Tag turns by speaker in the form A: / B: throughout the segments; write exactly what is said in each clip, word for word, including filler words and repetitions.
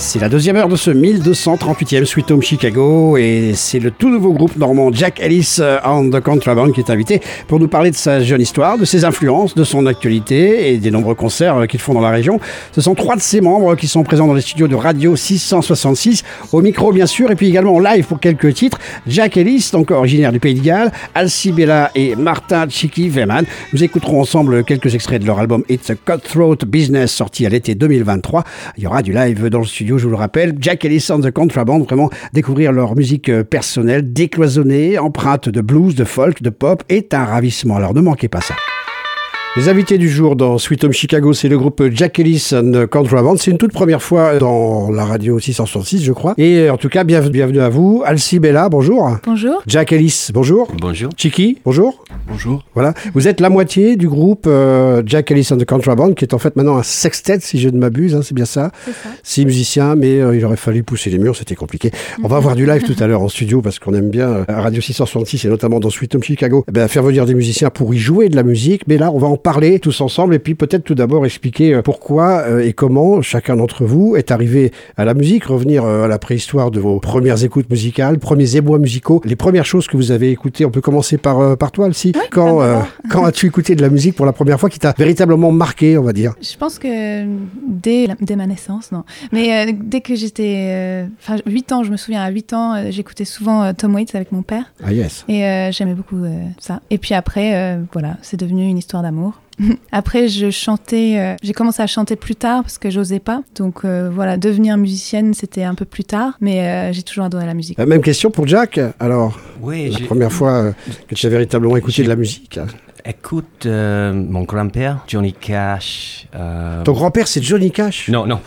A: C'est la deuxième heure de ce mille deux cent trente-huitième Sweet Home Chicago et c'est le tout nouveau groupe normand Jack Ellis and the Contraband qui est invité pour nous parler de sa jeune histoire, de ses influences, de son actualité et des nombreux concerts qu'ils font dans la région. Ce sont trois de ses membres qui sont présents dans les studios de Radio six cent soixante-six, au micro bien sûr, et puis également en live pour quelques titres. Jack Ellis, donc originaire du Pays de Galles, Alcy Bella et Martin Chicky Veman. Nous écouterons ensemble quelques extraits de leur album It's a Cutthroat Business, sorti à l'été deux mille vingt-trois. Il y aura du live dans le studio, je vous le rappelle. Jack Ellis and the Contraband, vraiment découvrir leur musique personnelle, décloisonnée, empreinte de blues, de folk, de pop, est un ravissement. Alors ne manquez pas ça. Les invités du jour dans Sweet Home Chicago, c'est le groupe Jack Ellis and the Contraband. C'est une toute première fois dans la radio six cent soixante-six, je crois. Et en tout cas, bienvenue, bienvenue à vous. Alcy Bella, bonjour.
B: Bonjour.
A: Jack Ellis, bonjour.
C: Bonjour.
A: Chicky, bonjour.
C: Bonjour.
A: Voilà. Vous êtes la moitié du groupe euh, Jack Ellis and the Contraband, qui est en fait maintenant un sextet, si je ne m'abuse, hein, c'est bien ça.
B: C'est ça.
A: Six musiciens, mais euh, il aurait fallu pousser les murs, c'était compliqué. On va avoir du live tout à l'heure en studio, parce qu'on aime bien euh, Radio six cent soixante-six, et notamment dans Sweet Home Chicago, eh ben, faire venir des musiciens pour y jouer de la musique. Mais là, on va en parler tous ensemble. Et puis peut-être tout d'abord expliquer pourquoi et comment chacun d'entre vous est arrivé à la musique, revenir à la préhistoire de vos premières écoutes musicales, premiers ébois musicaux, les premières choses que vous avez écoutées. On peut commencer par, par toi, Alcy.
B: Oui,
A: quand, euh, quand as-tu écouté de la musique pour la première fois qui t'a véritablement marqué, on va dire?
B: Je pense que dès, la, dès ma naissance, non. Mais euh, dès que j'étais... Enfin, euh, huit ans, je me souviens, à huit ans, euh, j'écoutais souvent euh, Tom Waits avec mon père.
A: Ah yes.
B: Et euh, j'aimais beaucoup euh, ça. Et puis après, euh, voilà, c'est devenu une histoire d'amour. Après, je chantais, euh, j'ai commencé à chanter plus tard parce que j'osais pas. Donc euh, voilà, devenir musicienne, c'était un peu plus tard, mais euh, j'ai toujours adoré la musique.
A: Euh, même question pour Jack. Alors,
C: oui,
A: la
C: j'ai...
A: première fois euh, que tu as véritablement écouté
C: j'ai...
A: de la musique.
C: Écoute, euh, mon grand-père, Johnny Cash. Euh...
A: Ton grand-père, c'est Johnny Cash?
C: Non, non.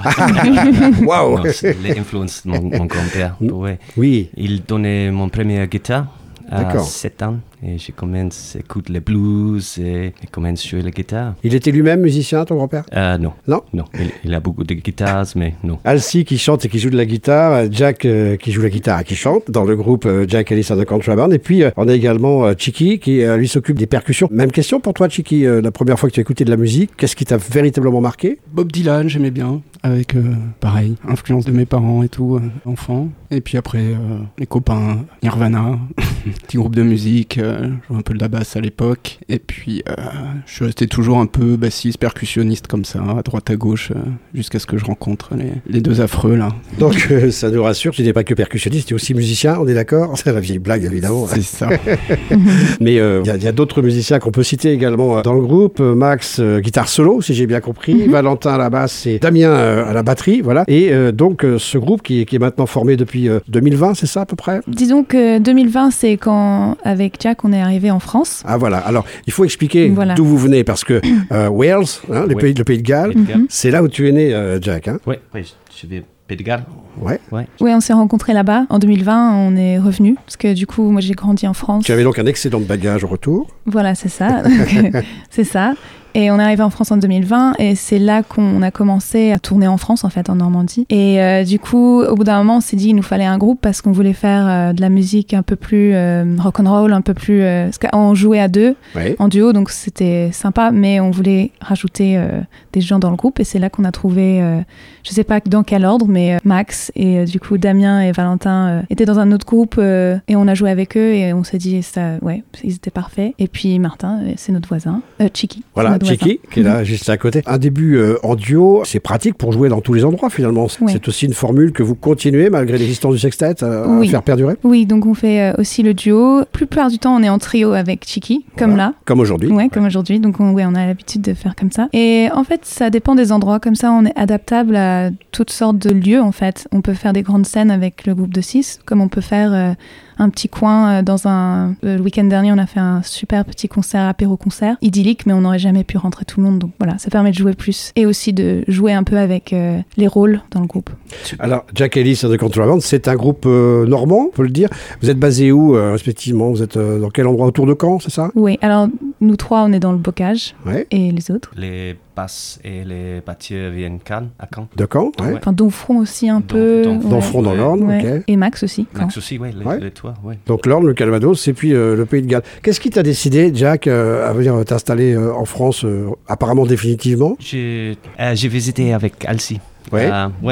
A: Waouh.
C: C'est l'influence de mon, mon grand-père. Ouais.
A: Oui.
C: Il donnait mon premier guitare à
A: D'accord.
C: sept ans. Et j'ai commencé à écouter les blues et j'ai commencé à jouer la guitare.
A: Il était lui-même musicien, ton grand-père?
C: Euh, non.
A: Non?
C: Non. Il, il a beaucoup de guitares, mais non.
A: Alcy qui chante et qui joue de la guitare, Jack euh, qui joue la guitare et qui chante dans le groupe euh, Jack Ellis and the Contraband. Et puis euh, on a également euh, Chicky qui euh, lui s'occupe des percussions. Même question pour toi, Chicky, euh, la première fois que tu as écouté de la musique, qu'est-ce qui t'a véritablement marqué?
D: Bob Dylan, j'aimais bien, avec euh, pareil, influence de mes parents et tout, euh, enfant. Et puis après, euh, les copains, Nirvana, petit groupe de musique, euh, je jouais un peu de la basse à l'époque. Et puis euh, je suis resté toujours un peu bassiste, percussionniste comme ça, à droite à gauche, euh, jusqu'à ce que je rencontre les, les deux affreux là.
A: Donc euh, ça nous rassure, tu n'es pas que percussionniste, tu es aussi musicien, on est d'accord? C'est la vieille blague évidemment.
D: C'est ça.
A: Mais il euh, y a, y a d'autres musiciens qu'on peut citer également euh, dans le groupe. Euh, Max, euh, guitare solo, si j'ai bien compris. Mm-hmm. Valentin à la basse et Damien euh, à la batterie, voilà. Et euh, donc euh, ce groupe qui est, qui est maintenant formé depuis euh, deux mille vingt, c'est ça à peu près?
B: Disons que deux mille vingt, c'est quand, avec Jack, on est arrivé en France.
A: Ah voilà, alors il faut expliquer voilà. d'où vous venez, parce que euh, Wales, hein, le,
C: ouais.
A: pays, le pays de Galles, mm-hmm. c'est là où tu es né, euh, Jack. Hein?
C: Oui, ouais, je vais Pays de Galles.
A: Ouais.
C: Ouais.
B: Oui, on s'est rencontrés là-bas. En deux mille vingt, on est revenus, parce que du coup, moi j'ai grandi en France.
A: Tu avais donc un excédent de bagages au retour.
B: Voilà, c'est ça. C'est ça. Et on est arrivé en France en deux mille vingt et c'est là qu'on a commencé à tourner en France, en fait, en Normandie. Et euh, du coup, au bout d'un moment, on s'est dit qu'il nous fallait un groupe parce qu'on voulait faire euh, de la musique un peu plus euh, rock'n'roll, un peu plus... Euh, parce qu'on jouait à deux, oui. En duo, donc c'était sympa, mais on voulait rajouter euh, des gens dans le groupe et c'est là qu'on a trouvé, euh, je sais pas dans quel ordre, mais euh, Max et euh, du coup Damien et Valentin euh, étaient dans un autre groupe euh, et on a joué avec eux et on s'est dit, ça, ouais, ils étaient parfaits. Et puis Martin, c'est notre voisin, euh, Chicky.
A: Voilà. Chicky, qui est là, juste à côté. Un début euh, en duo, c'est pratique pour jouer dans tous les endroits, finalement. Oui. C'est aussi une formule que vous continuez, malgré l'existence du sextet, à,
B: oui.
A: à faire perdurer.
B: Oui, donc on fait euh, aussi le duo. La plupart du temps, on est en trio avec Chicky, comme voilà. là.
A: Comme aujourd'hui.
B: Ouais, comme aujourd'hui. Donc on, ouais, on a l'habitude de faire comme ça. Et en fait, ça dépend des endroits. Comme ça, on est adaptable à toutes sortes de lieux, en fait. On peut faire des grandes scènes avec le groupe de six, comme on peut faire... Euh, un petit coin dans un... Le week-end dernier, on a fait un super petit concert, apéro-concert, idyllique, mais on n'aurait jamais pu rentrer tout le monde. Donc voilà, ça permet de jouer plus. Et aussi de jouer un peu avec euh, les rôles dans le groupe.
A: Alors, Jack Ellis and the Contraband, c'est un groupe euh, normand, on peut le dire. Vous êtes basé où, euh, respectivement? Vous êtes euh, dans quel endroit? Autour de Caen, c'est ça?
B: Oui, alors nous trois, on est dans le bocage. Ouais. Et les autres?
C: Les basses et les battiers viennent Cannes, à Caen.
A: De Caen, ouais.
B: Enfin, Domfront aussi un peu.
A: Domfront dans l'Orne,
B: ouais.
A: ok.
B: Et Max aussi.
C: Max aussi, oui, les,
A: ouais.
C: les trois, oui.
A: Donc l'Orne, le Calvados, et puis euh, le Pays de Galles. Qu'est-ce qui t'a décidé, Jack, euh, à venir t'installer euh, en France, euh, apparemment définitivement?
C: J'ai, euh, j'ai visité avec Alcy.
A: Ouais.
C: Euh, ouais.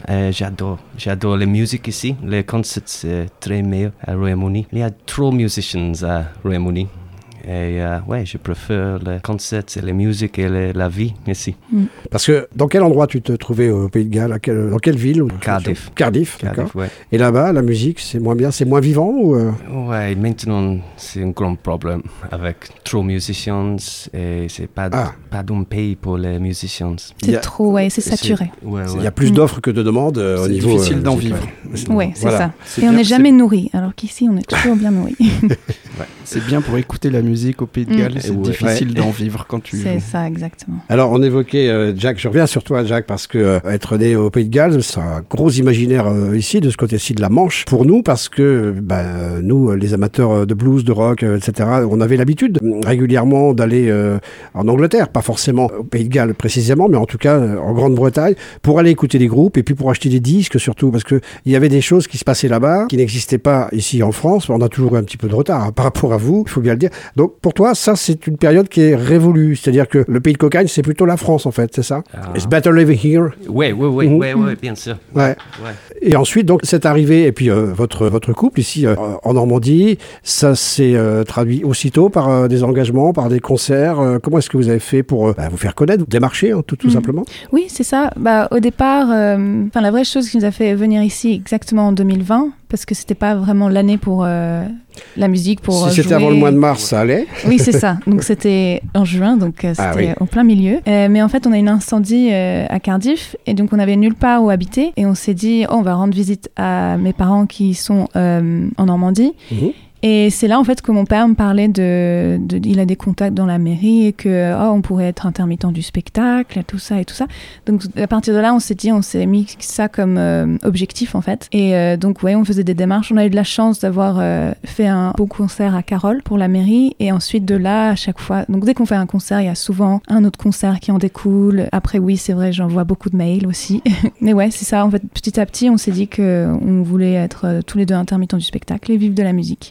C: Euh, j'adore, j'adore la musique ici. Les concerts, c'est très meilleur à Royaume-Uni. Il y a trop de musiciens à Royaume-Uni. Et euh, ouais, je préfère les concerts, et la musique et les, la vie ici.
B: Mm.
A: Parce que dans quel endroit tu te trouvais au Pays de Galles? À quel, dans quelle ville?
C: Cardiff.
A: Cardiff, d'accord.
C: Cardiff, ouais.
A: Et là-bas, la musique, c'est moins bien, c'est moins vivant ou euh...
C: Ouais, maintenant, c'est un grand problème avec trop de musiciens et c'est pas,
A: ah.
C: pas d'un pays pour les musiciens.
B: C'est
A: a...
B: trop, ouais, c'est saturé.
C: C'est... Ouais, ouais.
A: Il y a plus
B: mm.
A: d'offres que de demandes euh, au
D: c'est
A: niveau...
D: difficile
A: euh,
D: d'en vivre.
B: Ouais, c'est
A: voilà.
B: ça.
D: C'est
B: et on
D: bien,
B: n'est jamais nourri, alors qu'ici, on est toujours bien nourri.
D: Ouais. C'est bien pour écouter la musique au Pays de Galles,
B: Mm.
D: c'est
A: ouais.
D: difficile
A: Ouais.
D: d'en vivre quand tu
B: C'est
D: joues.
B: ça, exactement.
A: Alors, on évoquait, euh, Jack, je reviens sur toi, Jack, parce que euh, être né au Pays de Galles, c'est un gros imaginaire euh, ici, de ce côté-ci de la Manche, pour nous, parce que bah, nous, les amateurs de blues, de rock, euh, et cetera, on avait l'habitude régulièrement d'aller euh, en Angleterre, pas forcément au Pays de Galles précisément, mais en tout cas euh, en Grande-Bretagne, pour aller écouter des groupes et puis pour acheter des disques surtout, parce que il y avait des choses qui se passaient là-bas, qui n'existaient pas ici en France. On a toujours un petit peu de retard hein, par rapport à vous, il faut bien le dire. Donc pour toi, ça, c'est une période qui est révolue, c'est-à-dire que le pays de cocagne, c'est plutôt la France, en fait, c'est ça?
C: Ah.
A: It's better living here.
C: Oui, oui, oui,
A: Mhm.
C: oui, oui, bien sûr.
A: Ouais.
C: Ouais.
A: Et ensuite, donc, cette arrivée, et puis euh, votre, votre couple ici euh, en Normandie, ça s'est euh, traduit aussitôt par euh, des engagements, par des concerts. Euh, comment est-ce que vous avez fait pour euh, bah, vous faire connaître, vous démarcher, hein, tout, tout
B: Mhm.
A: simplement?
B: Oui, c'est ça. Bah, au départ, euh, la vraie chose qui nous a fait venir ici exactement en deux mille vingt, parce que c'était pas vraiment l'année pour euh, la musique, pour
A: Si
B: euh,
A: c'était
B: jouer.
A: avant le mois de mars, ça allait.
B: Oui, c'est ça. Donc c'était en juin, donc euh, c'était
A: Ah oui.
B: au plein milieu. Euh, mais en fait, on a eu un incendie euh, à Cardiff, et donc on avait nulle part où habiter, et on s'est dit, oh, on va rendre visite à mes parents qui sont euh, en Normandie.
A: Mhm.
B: Et c'est là en fait que mon père me parlait de, de il a des contacts dans la mairie et que oh, on pourrait être intermittent du spectacle, tout ça et tout ça. Donc à partir de là, on s'est dit, on s'est mis ça comme euh, objectif en fait. Et euh, donc ouais, on faisait des démarches. On a eu de la chance d'avoir euh, fait un beau concert à Carole pour la mairie. Et ensuite de là, à chaque fois, donc dès qu'on fait un concert, il y a souvent un autre concert qui en découle. Après oui, c'est vrai, j'envoie beaucoup de mails aussi. Mais ouais, c'est ça. En fait, petit à petit, on s'est dit que on voulait être euh, tous les deux intermittents du spectacle et vivre de la musique.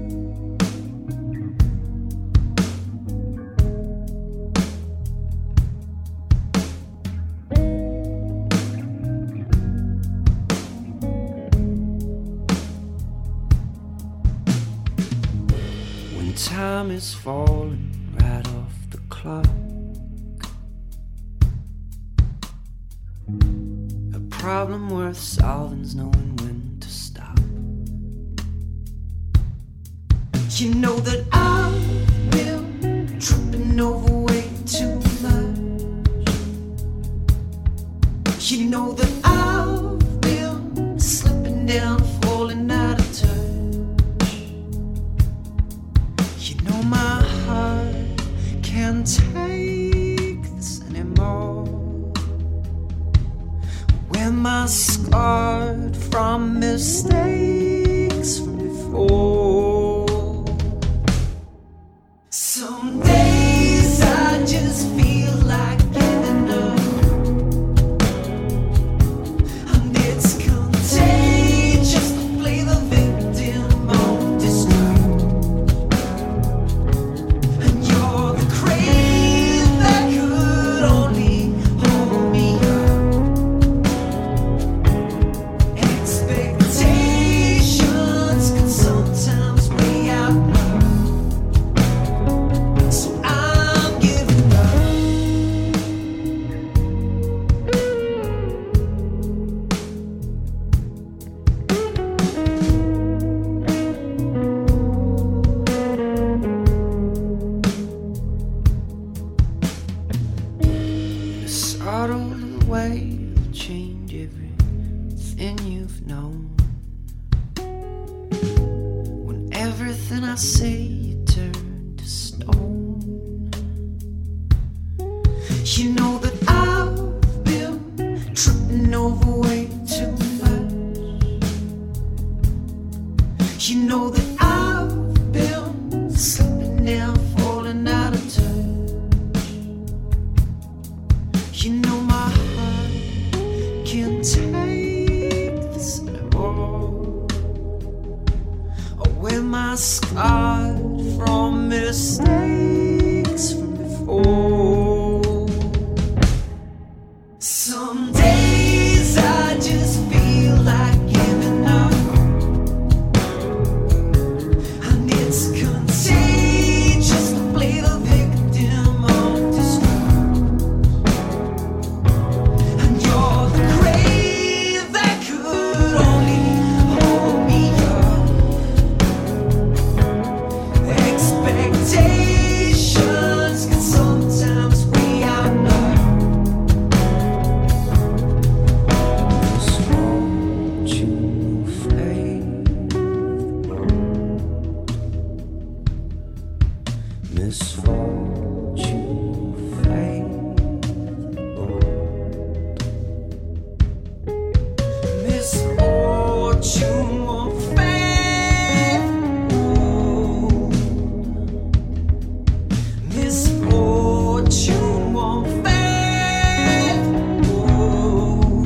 E: When time is falling right off the clock, a problem worth solving's knowing when to stop. You know that I've been tripping over way too much. You know that I've been slipping down, falling out of touch. You know my heart can't take this anymore. When my scarred from mistakes from before. Some days I just feel like giving up, and it's contagious to play the victim of distrust. And you're the crane that could only hold me up. Expectations can sometimes weigh out love. So I'm giving up. The subtle way will change everything you've known. When everything I say you turn to stone. You know that I've been tripping over way too much. You know that I've been slipping down, falling out of touch. You know my heart can't take this anymore. Or wear my scarred from mistakes from before. Some days I just
C: Misfortune fade old.
E: Misfortune won't fade old. Misfortune won't fade old.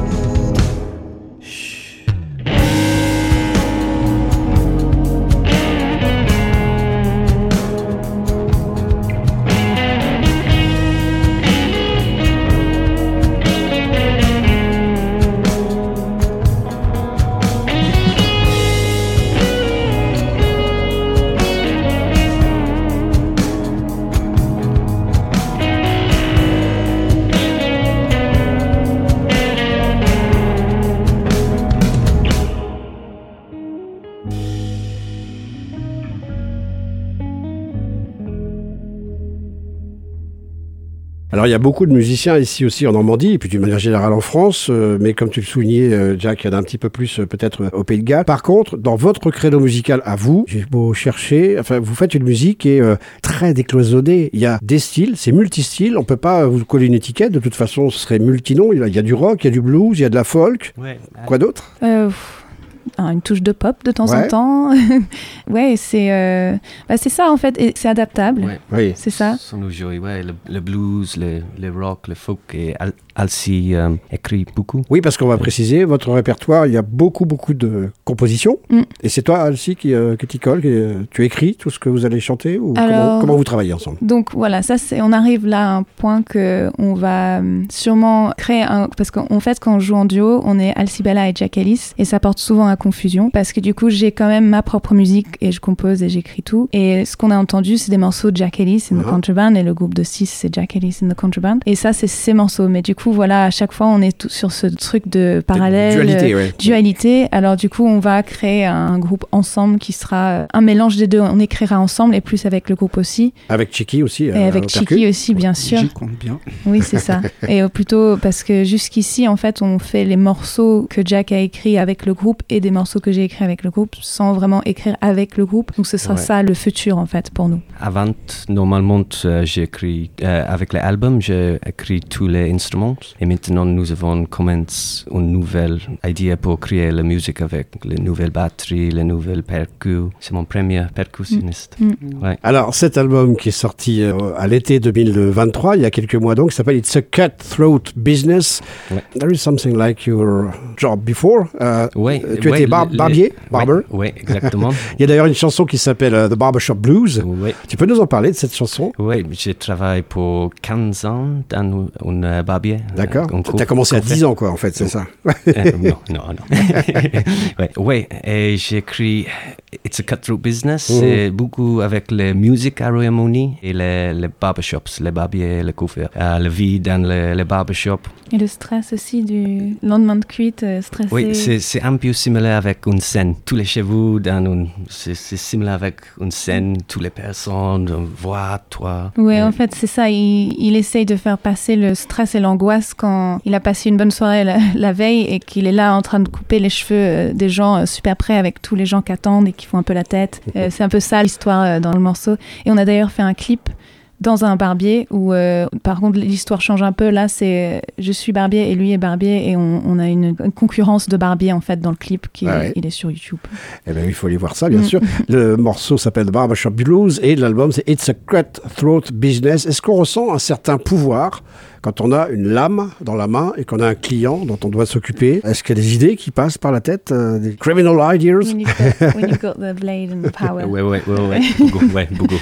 A: Alors il y a beaucoup de musiciens ici aussi en Normandie et puis d'une manière générale en France, euh, mais comme tu le soulignais, euh, Jack, il y en a un petit peu plus euh, peut-être euh, au Pays de Galles. Par contre, dans votre créneau musical à vous, j'ai beau chercher, enfin vous faites une musique qui est euh, très décloisonnée. Il y a des styles, c'est multi-style, on peut pas vous coller une étiquette, de toute façon ce serait multi-nom. Il y a- il y a du rock, il y a du blues, il y a de la folk.
C: Ouais.
A: Quoi d'autre?
B: Euh, pff, un- une touche de pop de temps
A: Ouais.
B: en temps. Ouais, c'est euh, bah, c'est ça en fait, et c'est adaptable.
C: Ouais.
A: Oui.
B: C'est ça.
C: Son aujourd'hui, ouais, le, le blues, le, le rock, le folk, et Al- Alcy euh, écrit beaucoup.
A: Oui, parce qu'on va préciser, votre répertoire, il y a beaucoup, beaucoup de compositions.
B: Mm.
A: Et c'est toi, Alcy, qui, euh, qui t'y colle, qui, euh, tu écris tout ce que vous allez chanter ou comment,
B: Alors-
A: comment vous travaillez ensemble?
B: Donc voilà, ça c'est, on arrive là à un point que on va hum, sûrement créer un, parce qu'en fait quand on joue en duo, on est Alcy Bella et Jack Ellis et ça porte souvent à confusion parce que du coup j'ai quand même ma propre musique et je compose et j'écris tout et ce qu'on a entendu c'est des morceaux de Jack Ellis in the
A: Ah.
B: Contraband et le groupe de six c'est Jack Ellis in the Contraband et ça c'est ces morceaux mais du coup voilà à chaque fois on est tout sur ce truc de parallèle
A: Dualité,
B: euh,
A: ouais.
B: dualité. Alors du coup, on va créer un groupe ensemble qui sera un mélange des deux. On écrira ensemble et plus avec le groupe aussi.
A: Avec Chiki aussi.
B: Et
A: euh,
B: avec
A: au percu.
B: Chiki aussi, bien sûr.
D: J'y compte bien.
B: Oui, c'est ça. Et euh, plutôt parce que jusqu'ici, en fait, on fait les morceaux que Jack a écrits avec le groupe et des morceaux que j'ai écrits avec le groupe sans vraiment écrire avec le groupe. Donc ce sera
C: Ouais.
B: ça le futur, en fait, pour nous.
C: Avant, normalement, euh, j'écris euh, avec les albums, j'ai écrit tous les instruments. Et maintenant, nous avons commencé une nouvelle idée pour créer la musique avec les nouvelles batteries, les nouvelles percus. C'est mon premier percussionniste.
B: Mm.
C: Ouais.
A: Alors, cet album qui est sorti euh, à l'été deux mille vingt-trois, il y a quelques mois donc, s'appelle It's a Cutthroat Business.
C: Ouais.
A: There is something like your job before. Euh,
C: Ouais,
A: euh, tu
C: ouais,
A: étais bar-
C: le- le-
A: barbier, barber.
C: Oui, exactement.
A: Il y a d'ailleurs une chanson qui s'appelle euh, The Barbershop Blues.
C: Oui.
A: Tu peux nous en parler de cette chanson?
C: Oui, j'ai travaillé pour quinze ans dans un euh, barbier.
A: D'accord.
C: Un
A: Tu
C: groupe
A: as commencé à
C: complet.
A: dix ans, quoi, en fait, c'est ça.
C: Euh, non, non, non. ouais, ouais, et j'écris It's a Cutthroat Business,
A: Mhm.
C: c'est beaucoup avec la musique à Royaume-Uni et les, les barbershops, les barbiers, les coiffeurs, euh, la vie dans les, les barbershops.
B: Et le stress aussi du lendemain de cuite, euh, stressé.
C: Oui, c'est, c'est un peu similaire avec une scène. Tous les chevaux dans une, c'est, c'est similaire avec une scène, toutes les personnes, voix, toi.
B: Ouais,
C: Euh,
B: en fait, c'est ça. Il, il essaye de faire passer le stress et l'angoisse quand il a passé une bonne soirée la, la veille et qu'il est là en train de couper les cheveux euh, des gens euh, super près avec tous les gens qui attendent et qui font un peu la tête. Euh, c'est un peu ça l'histoire euh, dans le morceau. Et on a d'ailleurs fait un clip dans un barbier où, euh, par contre, l'histoire change un peu. Là, c'est je suis barbier et lui est barbier et on, on a une, une concurrence de barbier en fait dans le clip qui
A: Ah ouais.
B: il est sur YouTube.
A: Eh bien, il faut aller voir ça, bien
B: Mm.
A: sûr. Le morceau s'appelle The Barbershop Blues et l'album, c'est It's a Cutthroat Business. Est-ce qu'on ressent un certain pouvoir quand on a une lame dans la main et qu'on a un client dont on doit s'occuper? Est-ce qu'il y a des idées qui passent par la tête, euh, des criminal ideas?
B: When you've got, when you've got the blade and the power.
C: Ouais, ouais, ouais, ouais, beaucoup, ouais, beaucoup.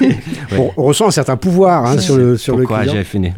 A: on, on ressent un certain pouvoir hein, sur le, sur le
C: Pourquoi
A: client.
C: j'ai fini?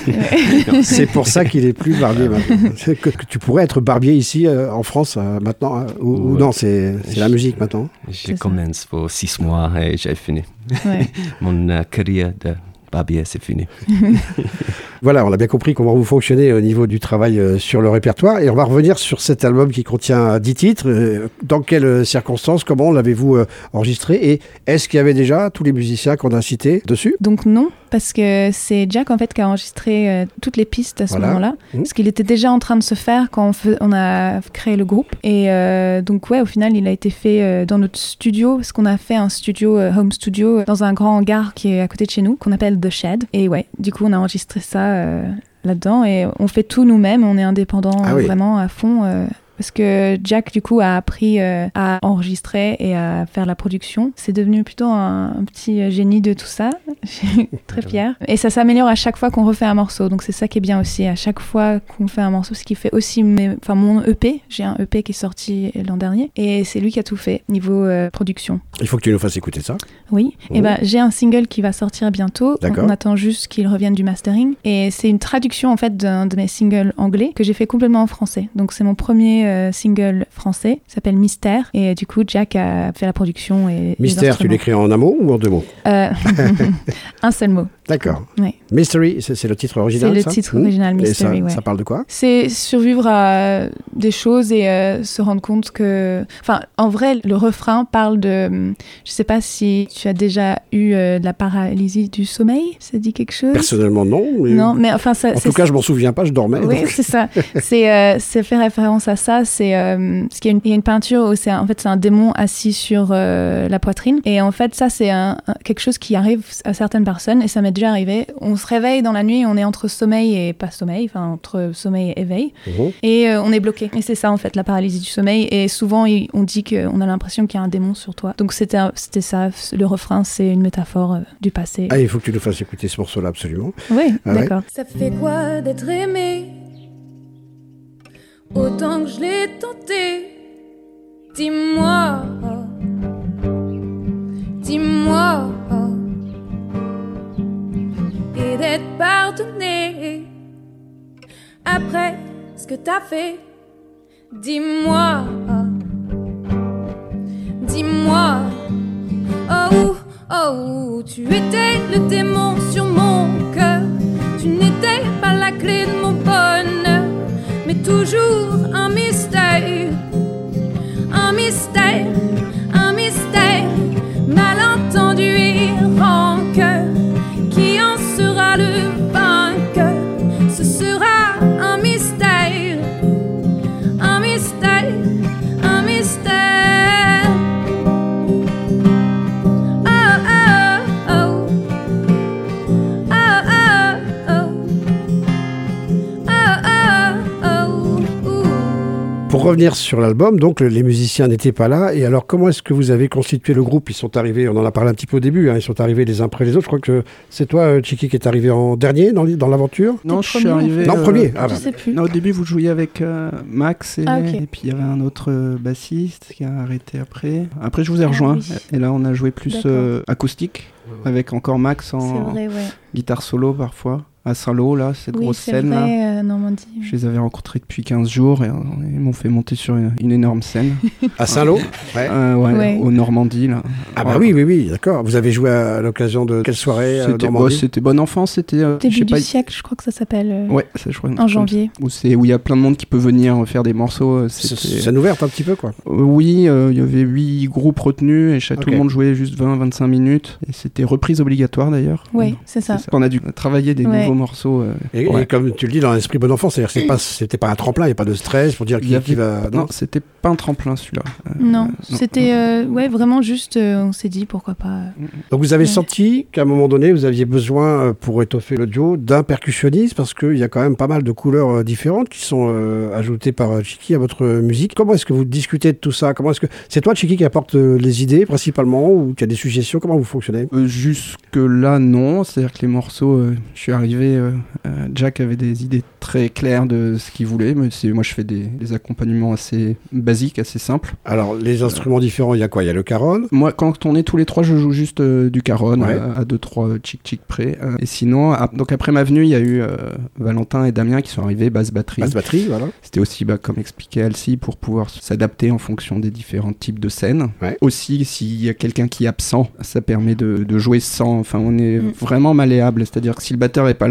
A: C'est pour ça qu'il est plus barbier maintenant. C'est que, que tu pourrais être barbier ici euh, en France euh, maintenant hein, ou, ou
C: Ouais.
A: non, c'est c'est la musique maintenant.
C: J'ai
B: ça.
C: commencé pour six mois et j'ai fini.
B: Ouais.
C: Mon euh, carrière de barbier, c'est fini.
A: Voilà, on a bien compris comment vous fonctionnez au niveau du travail euh, sur le répertoire. Et on va revenir sur cet album qui contient dix titres. Euh, dans quelles circonstances, comment l'avez-vous euh, enregistré? Et est-ce qu'il y avait déjà tous les musiciens qu'on a cités dessus?
B: Donc non, parce que c'est Jack en fait qui a enregistré euh, toutes les pistes à ce
A: Voilà.
B: moment-là,
A: Mmh.
B: parce qu'il était déjà en train de se faire quand on, fe- on a créé le groupe. Et euh, donc ouais, au final, il a été fait euh, dans notre studio, parce qu'on a fait un studio, euh, home studio, euh, dans un grand hangar qui est à côté de chez nous, qu'on appelle The Shed. Et ouais, du coup, on a enregistré ça euh, là-dedans, et on fait tout nous-mêmes, on est indépendants
A: Ah
B: euh,
A: oui.
B: vraiment à fond. euh, Parce que Jack, du coup, a appris euh, à enregistrer et à faire la production. C'est devenu plutôt un, un petit euh, génie de tout ça. Je suis très fière. Et ça s'améliore à chaque fois qu'on refait un morceau. Donc c'est ça qui est bien aussi. À chaque fois qu'on fait un morceau, ce qui fait aussi mes, enfin, mon E P. J'ai un E P qui est sorti l'an dernier. Et c'est lui qui a tout fait niveau euh, production.
A: Il faut que tu nous fasses écouter ça.
B: Oui.
A: Oh.
B: Et ben j'ai un single qui va sortir bientôt.
A: D'accord.
B: On, on attend juste qu'il revienne du mastering. Et c'est une traduction en fait d'un de mes singles anglais que j'ai fait complètement en français. Donc c'est mon premier euh, single français, ça s'appelle Mystère, et du coup Jack a fait la production et les
A: Mystère, tu
B: instruments.
A: l'écris en un mot ou en deux mots?
B: Euh, un seul mot.
A: D'accord.
B: Ouais.
A: Mystery, c'est c'est le titre original,
B: C'est le
A: ça
B: titre
A: Mmh.
B: original,
A: Et
B: Mystery,
A: ça,
B: ouais.
A: ça parle de quoi?
B: C'est survivre à des choses et euh, se rendre compte que... Enfin, en vrai, le refrain parle de... Je sais pas si tu as déjà eu euh, de la paralysie du sommeil, ça dit quelque chose?
A: Personnellement, non. mais-
B: Non, mais enfin... Ça,
A: En
B: c'est-
A: tout cas, je m'en souviens pas, je dormais.
B: Oui,
A: donc-
B: c'est ça. C'est euh, c'est fait référence à ça. C'est euh, parce qu'il y a une, il y a une peinture où c'est un- en fait c'est un démon assis sur euh, la poitrine. Et en fait, ça c'est un, un- quelque chose qui arrive à certaines personnes. Et ça m'est déjà arrivé. On se réveille dans la nuit, on est entre sommeil et pas sommeil, enfin entre sommeil et éveil,
A: Mhm.
B: et euh, on est bloqué. Et c'est ça en fait la paralysie du sommeil. Et souvent il- on dit qu'on a l'impression qu'il y a un démon sur toi. Donc c'était un- c'était ça. Le refrain, c'est une métaphore euh, du passé.
A: Ah, il faut que tu nous fasses écouter ce morceau-là, absolument.
B: Oui,
A: Ah ouais.
B: d'accord.
F: Ça fait quoi d'être aimé autant que je l'ai tenté? Dis-moi, dis-moi, et d'être pardonné après ce que t'as fait. Dis-moi, dis-moi, oh, oh, tu étais le démon sur mon cœur. Tu n'étais pas la clé de mon bonheur, mais toujours un mystère, un mystère, un mystère, malentendu et rancœur. Qui en sera le vainqueur? Ce sera un mystère, un mystère, un mystère. Oh, oh, oh. Oh, oh, oh. Oh, oh, oh, ooh.
A: Pour revenir sur l'album, donc le- les musiciens n'étaient pas là. Et alors, comment est-ce que vous avez constitué le groupe? Ils sont arrivés, on en a parlé un petit peu au début, hein, ils sont arrivés les uns après les autres. Je crois que c'est toi, euh, Chiki, qui est arrivé en dernier dans, l- dans l'aventure?
D: Non,
B: T'es
D: je suis
B: premier, en
D: arrivé.
B: fait.
A: Non,
D: euh,
A: premier. Ah,
B: Je
A: bah,
B: sais plus.
D: non, au début, vous jouiez avec euh, Max et,
B: Ah, ok.
D: et puis il y avait un autre euh, bassiste qui a arrêté après. Après, je vous ai
B: Ah,
D: rejoint
B: oui.
D: et là, on a joué plus
B: D'accord.
D: euh, acoustique avec encore Max
B: C'est
D: en
B: vrai, ouais.
D: guitare solo parfois à Saint-Lô, là, cette
B: Oui,
D: grosse
B: c'est
D: scène là.
B: vrai, euh, Normandie.
D: Je les avais rencontrés depuis quinze jours et euh, ils m'ont fait monter sur une, une énorme scène.
A: à Saint-Lô? Ouais.
D: Euh, ouais,
B: Ouais.
D: au Normandie là.
A: Ah bah
D: Ouais.
A: oui, oui, oui, d'accord. Vous avez joué à l'occasion de quelle soirée euh,
D: C'était
A: Normandie?
D: bah, c'était bonne enfance, c'était euh, je
B: Début
D: sais
B: du
D: pas.
B: siècle, je crois que ça s'appelle. euh,
D: Ouais, ça, je crois.
B: En janvier.
D: Où c'est où il y a plein de monde qui peut venir faire des morceaux. euh,
A: C'est-
D: c'était-
A: Ça nous ouverte un petit peu, quoi.
D: Euh, Oui, euh, il y avait huit groupes retenus et chaque, tout
A: Ok.
D: le monde jouait juste vingt à vingt-cinq minutes. Et c'était reprise obligatoire d'ailleurs.
B: Ouais, c'est ça.
D: On a dû travailler des
B: Ouais.
D: nouveaux morceaux. euh,
A: Et,
D: ouais.
A: et comme tu le dis, dans l'esprit bon enfant, c'est-à-dire que c'est pas, c'était pas un tremplin, il n'y a pas de stress pour dire
D: Il
A: qui,
D: y
A: qui va.
D: avait- Non, c'était pas un tremplin celui-là. Euh,
B: Non,
D: non.
B: c'était euh, ouais, vraiment juste, euh, on s'est dit pourquoi pas. euh.
A: Donc vous avez
B: Ouais.
A: senti qu'à un moment donné, vous aviez besoin, euh, pour étoffer le duo, d'un percussionniste, parce qu'il y a quand même pas mal de couleurs euh, différentes qui sont euh, ajoutées par euh, Chiki à votre euh, musique. Comment est-ce que vous discutez de tout ça? Comment est-ce que c'est toi, Chiki, qui apporte euh, les idées principalement, ou qui a des suggestions? Comment vous fonctionnez?
D: Euh, jusque là, non. C'est-à-dire que les morceaux, euh, je suis arrivé, euh, euh, Jack avait des idées très claires de ce qu'il voulait, mais c'est, moi je fais des, des accompagnements assez basiques, assez simples.
A: Alors, les instruments différents, il y a quoi? Il y a le caron.
D: Moi, quand on est tous les trois, je joue juste euh, du caron
A: Ouais.
D: à, à deux trois chic chic près. Euh, et sinon, à- donc après ma venue, il y a eu euh, Valentin et Damien qui sont arrivés, basse batterie.
A: Basse batterie, voilà.
D: C'était aussi, bah, comme expliquait Alcy, pour pouvoir s'adapter en fonction des différents types de scènes.
A: Ouais.
D: Aussi, s'il y a quelqu'un qui est absent, ça permet de, de jouer sans. Enfin, on est
B: Mm.
D: vraiment malléable. C'est-à-dire que si le batteur est pas là,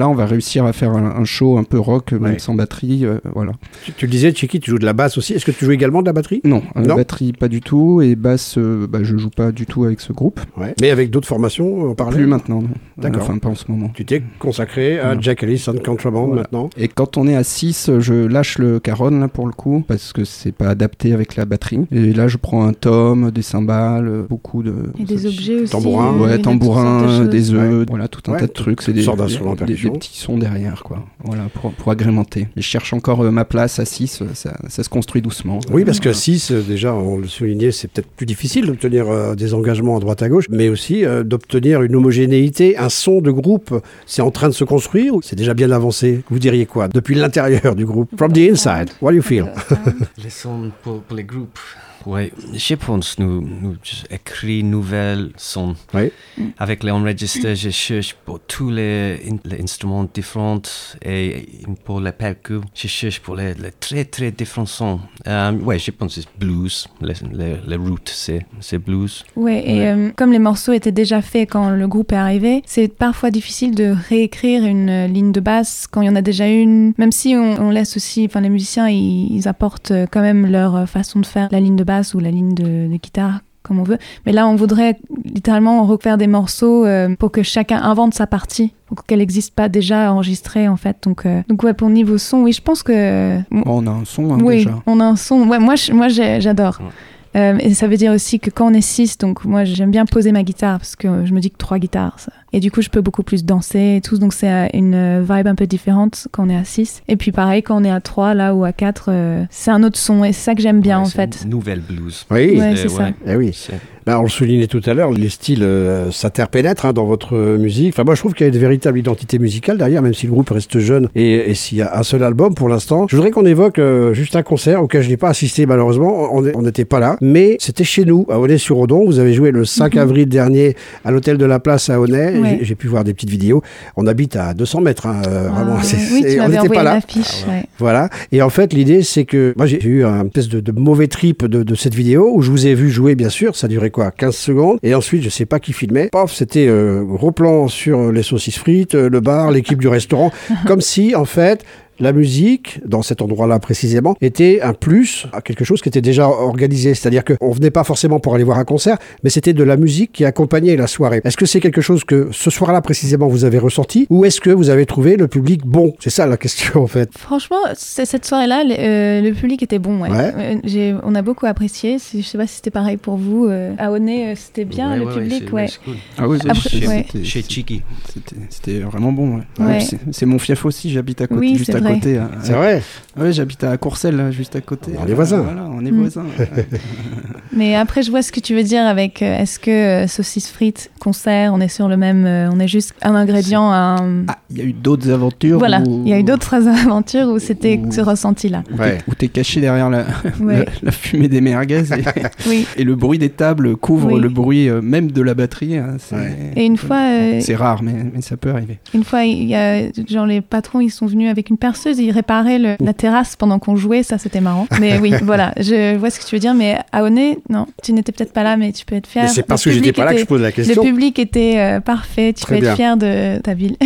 D: là, on va réussir à faire un, un show un peu rock, même
A: Ouais.
D: sans batterie. euh, voilà.
A: Tu, tu le disais, Chiki, tu joues de la basse aussi. Est-ce que tu joues également de la batterie?
D: Non, euh,
A: Non.
D: batterie pas du tout, et basse, euh, bah, je joue pas du tout avec ce groupe.
A: Ouais. Mais avec d'autres formations en parallèle?
D: Plus maintenant, non.
A: D'accord.
D: Enfin, pas en ce moment.
A: Tu t'es consacré à
D: Voilà.
A: Jack Ellis and Contraband
D: Voilà.
A: maintenant?
D: Et quand on est à six, je lâche le caron là pour le coup, parce que c'est pas adapté avec la batterie. Et là, je prends un tom, des cymbales, beaucoup de...
B: Et des objets aussi.
A: Tambourin.
B: euh,
D: Ouais,
B: il y a toutes
D: tambourin,
B: sortes de choses.
D: des œufs,
A: Ouais.
D: voilà, tout un
A: Ouais,
D: tas de trucs. C'est des,
A: sortes d'instruments de
D: des, des,
A: percussion.
D: des petits sons derrière, quoi. Voilà, pour, pour agrémenter. Et je cherche encore euh, ma place à six, ça, ça se construit doucement.
A: Oui, parce que
D: Voilà.
A: six, euh, déjà, on le soulignait, c'est peut-être plus difficile d'obtenir euh, des engagements à droite à gauche, mais aussi euh, d'obtenir une homogénéité, un son de groupe. C'est en train de se construire ou c'est déjà bien avancé? Vous diriez quoi depuis l'intérieur du groupe? From the inside, what do you feel?
C: Les sons pour, pour les groupes. Oui, je pense nous nous écrit nouvelles sons.
A: Oui.
C: Avec les enregistrés, je cherche pour tous les, in- les instruments différents et pour les percus, je cherche pour les, les très très différents sons. Euh, oui, je pense que c'est blues, les, les, les routes c'est, c'est blues.
B: Ouais, et euh, comme les morceaux étaient déjà faits quand le groupe est arrivé, c'est parfois difficile de réécrire une euh, ligne de basse quand il y en a déjà une. Même si on, on laisse aussi, enfin les musiciens, ils, ils apportent euh, quand même leur euh, façon de faire la ligne de basse ou la ligne de, de guitare, comme on veut. Mais là, on voudrait littéralement refaire des morceaux euh, pour que chacun invente sa partie, pour qu'elle n'existe pas déjà enregistrée en fait. Donc, euh, donc ouais, pour niveau son, oui, je pense que
D: Bon, on a un son hein,
B: oui,
D: déjà.
B: on a un son. Ouais, moi, je- moi j'ai- j'adore.
C: Ouais.
B: Euh, et ça veut dire aussi que quand on est six, donc moi j'aime bien poser ma guitare parce que je me dis que trois guitares. Ça. Et du coup, je peux beaucoup plus danser et tout. Donc c'est euh, une euh, vibe un peu différente quand on est à six. Et puis pareil, quand on est à trois là ou à quatre, euh, c'est un autre son. Et c'est ça que j'aime bien
C: Ouais,
B: en
C: c'est
B: fait.
C: une nouvelle blues.
A: Oui,
B: Ouais, c'est ça.
A: eh oui.
C: C'est-
A: Ben, on le soulignait tout à l'heure, les styles euh, s'interpénètrent hein, dans votre euh, musique. Enfin, moi, je trouve qu'il y a une véritable identité musicale derrière, même si le groupe reste jeune et, et s'il y a un seul album pour l'instant. Je voudrais qu'on évoque euh, juste un concert auquel je n'ai pas assisté malheureusement. On on n'était pas là, mais c'était chez nous, à Aulnay-sur-Odon. Vous avez joué le cinq avril dernier à l'hôtel de la Place à Aulnay.
B: Ouais.
A: J'ai- J'ai pu voir des petites vidéos. On habite à deux cents mètres, hein, euh,
B: Ah,
A: vraiment. C'est-
B: oui,
A: c'est-
B: tu
A: on
B: m'avais
A: n'était
B: envoyé
A: pas là.
B: l'affiche. ouais.
A: Voilà. Et en fait, l'idée, c'est que moi, j'ai eu un espèce de, de mauvais trip de, de cette vidéo où je vous ai vu jouer, bien sûr. Ça durait quoi, quinze secondes. Et ensuite, je sais pas qui filmait. Paf, c'était euh, gros plan sur les saucisses frites, euh, le bar, l'équipe du restaurant. Comme si, en fait, la musique, dans cet endroit-là précisément, était un plus à quelque chose qui était déjà organisé. C'est-à-dire qu'on venait pas forcément pour aller voir un concert, mais c'était de la musique qui accompagnait la soirée. Est-ce que c'est quelque chose que ce soir-là précisément vous avez ressenti, ou est-ce que vous avez trouvé le public bon? C'est ça la question en fait.
B: Franchement, c'est- cette soirée-là, le, euh, le public était bon. Ouais.
A: Ouais.
B: Euh, j'ai- on a beaucoup apprécié. Si- Je sais pas si c'était pareil pour vous. Euh, à Aulnay, euh, c'était bien
C: Ouais,
B: le
C: ouais,
B: public.
C: c'est-
B: Ouais.
C: c'est cool.
D: Ah oui,
B: Après,
D: chez,
B: ouais.
D: c'était-
C: Chez Chiki.
D: c'était- c'était vraiment bon. Ouais.
B: Ouais.
D: Ouais, c'est- c'est mon fief aussi, j'habite à côté,
B: Oui,
D: juste
B: c'est
D: à
B: vrai.
D: côté. à-
A: C'est vrai.
D: Ouais, j'habite à Courcelles, là, juste à côté.
A: On est voisins.
D: Voilà, on est
B: Mm.
D: voisins. Ouais.
B: Mais après, je vois ce que tu veux dire avec euh, est-ce que euh, saucisse frites, concert, on est sur le même. euh, on est juste un ingrédient à un.
D: Ah, il y a eu d'autres aventures.
B: Voilà,
D: où-
B: il y a eu d'autres aventures où c'était
D: Où-
B: ce ressenti-là.
D: Où t'es-
A: Ouais.
D: où t'es caché derrière la,
B: Ouais.
D: la, la fumée des merguez et,
B: Oui.
D: et le bruit des tables couvre
B: Oui.
D: le bruit euh, même de la batterie. hein, c'est,
A: Ouais.
B: Et une fois, euh,
D: c'est rare, mais, mais ça peut arriver.
B: une fois, il y a genre les patrons, ils sont venus avec une perceuse, ils réparaient le- la terrasse pendant qu'on jouait, ça c'était marrant. Mais oui, voilà, je vois ce que tu veux dire. Mais à Aulnay, non, tu n'étais peut-être pas là, mais tu peux être fier.
A: Mais c'est parce que
B: Le
A: j'étais
B: public
A: pas là que je
B: était-
A: pose la
B: Le
A: question.
B: public était euh, parfait, tu
A: Très
B: peux
A: bien.
B: être fier de ta ville.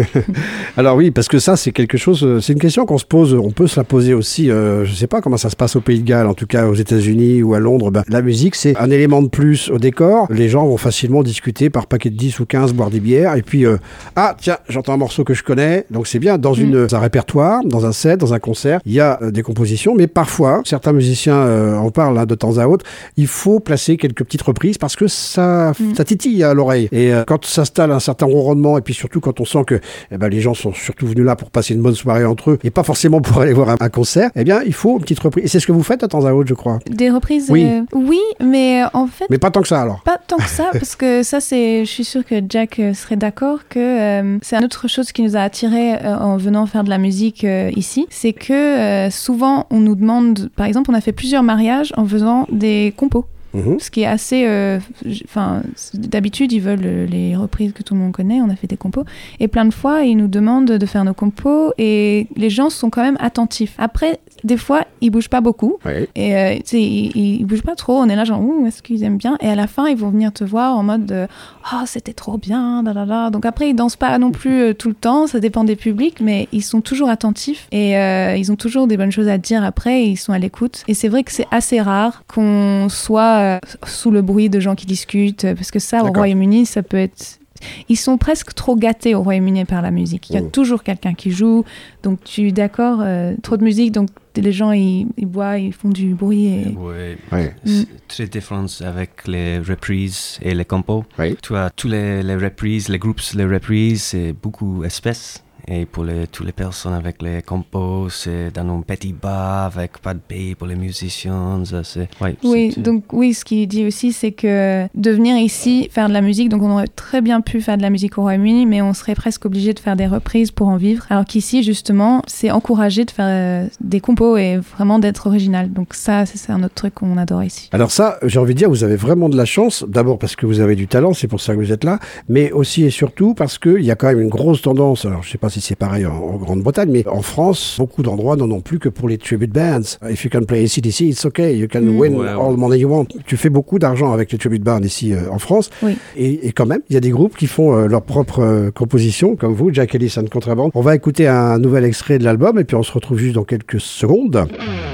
A: Alors oui, parce que ça, c'est quelque chose, euh, c'est une question qu'on se pose, on peut se la poser aussi, euh, je sais pas comment ça se passe au Pays de Galles, en tout cas aux États-Unis ou à Londres. Ben, la musique, c'est un élément de plus au décor. Les gens vont facilement discuter par paquet de dix ou quinze, boire des bières, et puis, euh, ah tiens, j'entends un morceau que je connais, donc c'est bien. Dans, une, dans un répertoire, dans un set, dans un concert, il y a euh, des compositions, mais parfois, certains musiciens euh, en parlent hein, de temps à autre, il faut placer quelques petites reprises parce que ça,
B: Mm.
A: ça titille à l'oreille. Et euh, quand s'installe un certain ronronnement, et puis surtout quand on sent que eh ben, les gens sont surtout venus là pour passer une bonne soirée entre eux, et pas forcément pour aller voir un, un concert, eh bien, il faut une petite reprise. Et c'est ce que vous faites de temps à autre, je crois.
B: Des reprises,
A: Oui.
B: euh, oui, mais euh, en fait,
A: Mais pas tant que ça, alors.
B: pas tant que ça, parce que ça, c'est, je suis sûre que Jack euh, serait d'accord que euh, c'est une autre chose qui nous a attirés euh, en venant faire de la musique euh, ici. C'est que euh, souvent, on nous demande, par exemple, on a fait plusieurs mariages en faisant des compos.
A: Mhm.
B: Ce qui est assez... Enfin, d'habitude, ils veulent euh, les reprises que tout le monde connaît. On a fait des compos. Et plein de fois, ils nous demandent de faire nos compos et les gens sont quand même attentifs. Après, des fois, ils bougent pas beaucoup.
A: Ouais.
B: Et euh, tu sais, ils, ils bougent pas trop. On est là genre, ouh, est-ce qu'ils aiment bien? Et à la fin, ils vont venir te voir en mode, de, oh, c'était trop bien, da, da, da. Donc après, ils dansent pas non plus euh, tout le temps. Ça dépend des publics, mais ils sont toujours attentifs et euh, ils ont toujours des bonnes choses à dire après. Et ils sont à l'écoute. Et c'est vrai que c'est assez rare qu'on soit euh, sous le bruit de gens qui discutent, parce que ça, au
A: D'accord.
B: Royaume-Uni, ça peut être. Ils sont presque trop gâtés au Royaume-Uni par la musique. Il y a
A: Mm.
B: toujours quelqu'un qui joue. Donc tu es d'accord, euh, trop de musique, donc les gens ils, ils boivent, ils font du bruit. Et...
C: Ouais.
A: Ouais.
C: C'est très différent avec les reprises et les compos.
A: Oui.
C: Tu as tous les, les reprises, les groupes, les reprises, c'est beaucoup espèces. Et pour les, toutes les personnes avec les compos, c'est dans un petit bar avec pas de paye pour les musiciens. ça, C'est, ouais,
B: Oui,
C: c'est-
B: donc oui, ce qu'il dit aussi, c'est que de venir ici faire de la musique, donc on aurait très bien pu faire de la musique au Royaume-Uni, mais on serait presque obligé de faire des reprises pour en vivre. Alors qu'ici, justement, c'est encouragé de faire euh, des compos et vraiment d'être original. Donc ça, c'est c'est un autre truc qu'on adore ici.
A: Alors ça, j'ai envie de dire, vous avez vraiment de la chance. D'abord parce que vous avez du talent, c'est pour ça que vous êtes là, mais aussi et surtout parce qu'il y a quand même une grosse tendance, alors je sais pas si c'est pareil en, en Grande-Bretagne, mais en France, beaucoup d'endroits n'en ont plus que pour les tribute bands. If you can play A C D C, it's okay, you can
B: Mm.
A: win
C: Ouais, ouais.
A: all the money you want. Tu fais beaucoup d'argent avec les tribute bands ici euh, en France,
B: Oui.
A: et, et quand même, il y a des groupes qui font euh, leurs propres euh, compositions, comme vous, Jack Ellis and Contraband. On va écouter un nouvel extrait de l'album, et puis on se retrouve juste dans quelques secondes.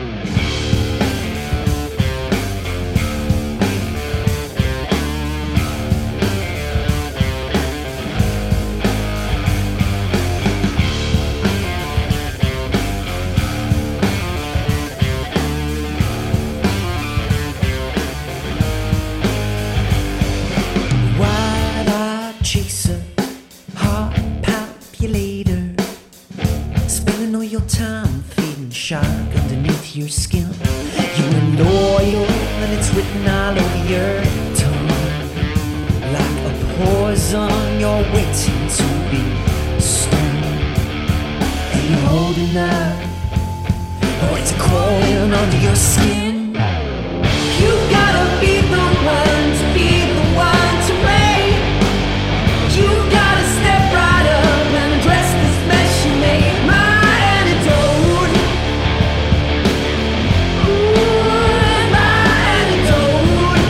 E: Wide-eyed chaser, heart palpulator, spending all your time feeding shark underneath your skin. You are loyal and it's written all over your tongue. Like a poison, you're waiting to be stung. And you're holding out, or it's crawling under your skin. You gotta be the one to be the one to make. You gotta step right up and address this mess you made. My antidote. Ooh, my antidote.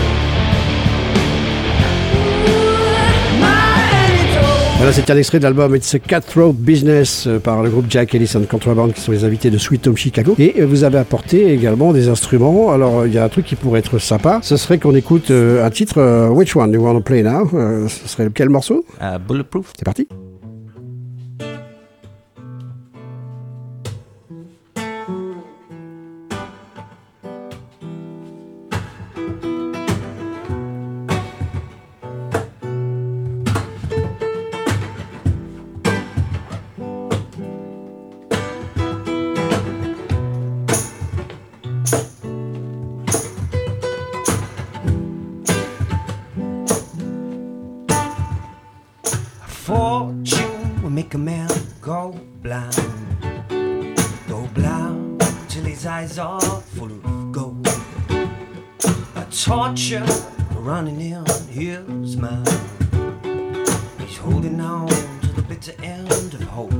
E: Ooh, my antidote.
A: Voilà, c'était un extrait de l'album It's a Cutthroat Business euh, par le groupe Jack Ellis and Contraband, qui sont les invités de Sweet Home Chicago. Et euh, vous avez apporté également des instruments. Alors, il y a un truc qui pourrait être sympa. Ce serait qu'on écoute euh, un titre. euh, Which one you want to play now? Euh, ce serait quel morceau?
C: Uh, Bulletproof.
A: C'est parti.
E: Fortune will make a man go blind. Go blind till his eyes are full of gold. A torture running in his mind. He's holding on to the bitter end of hope.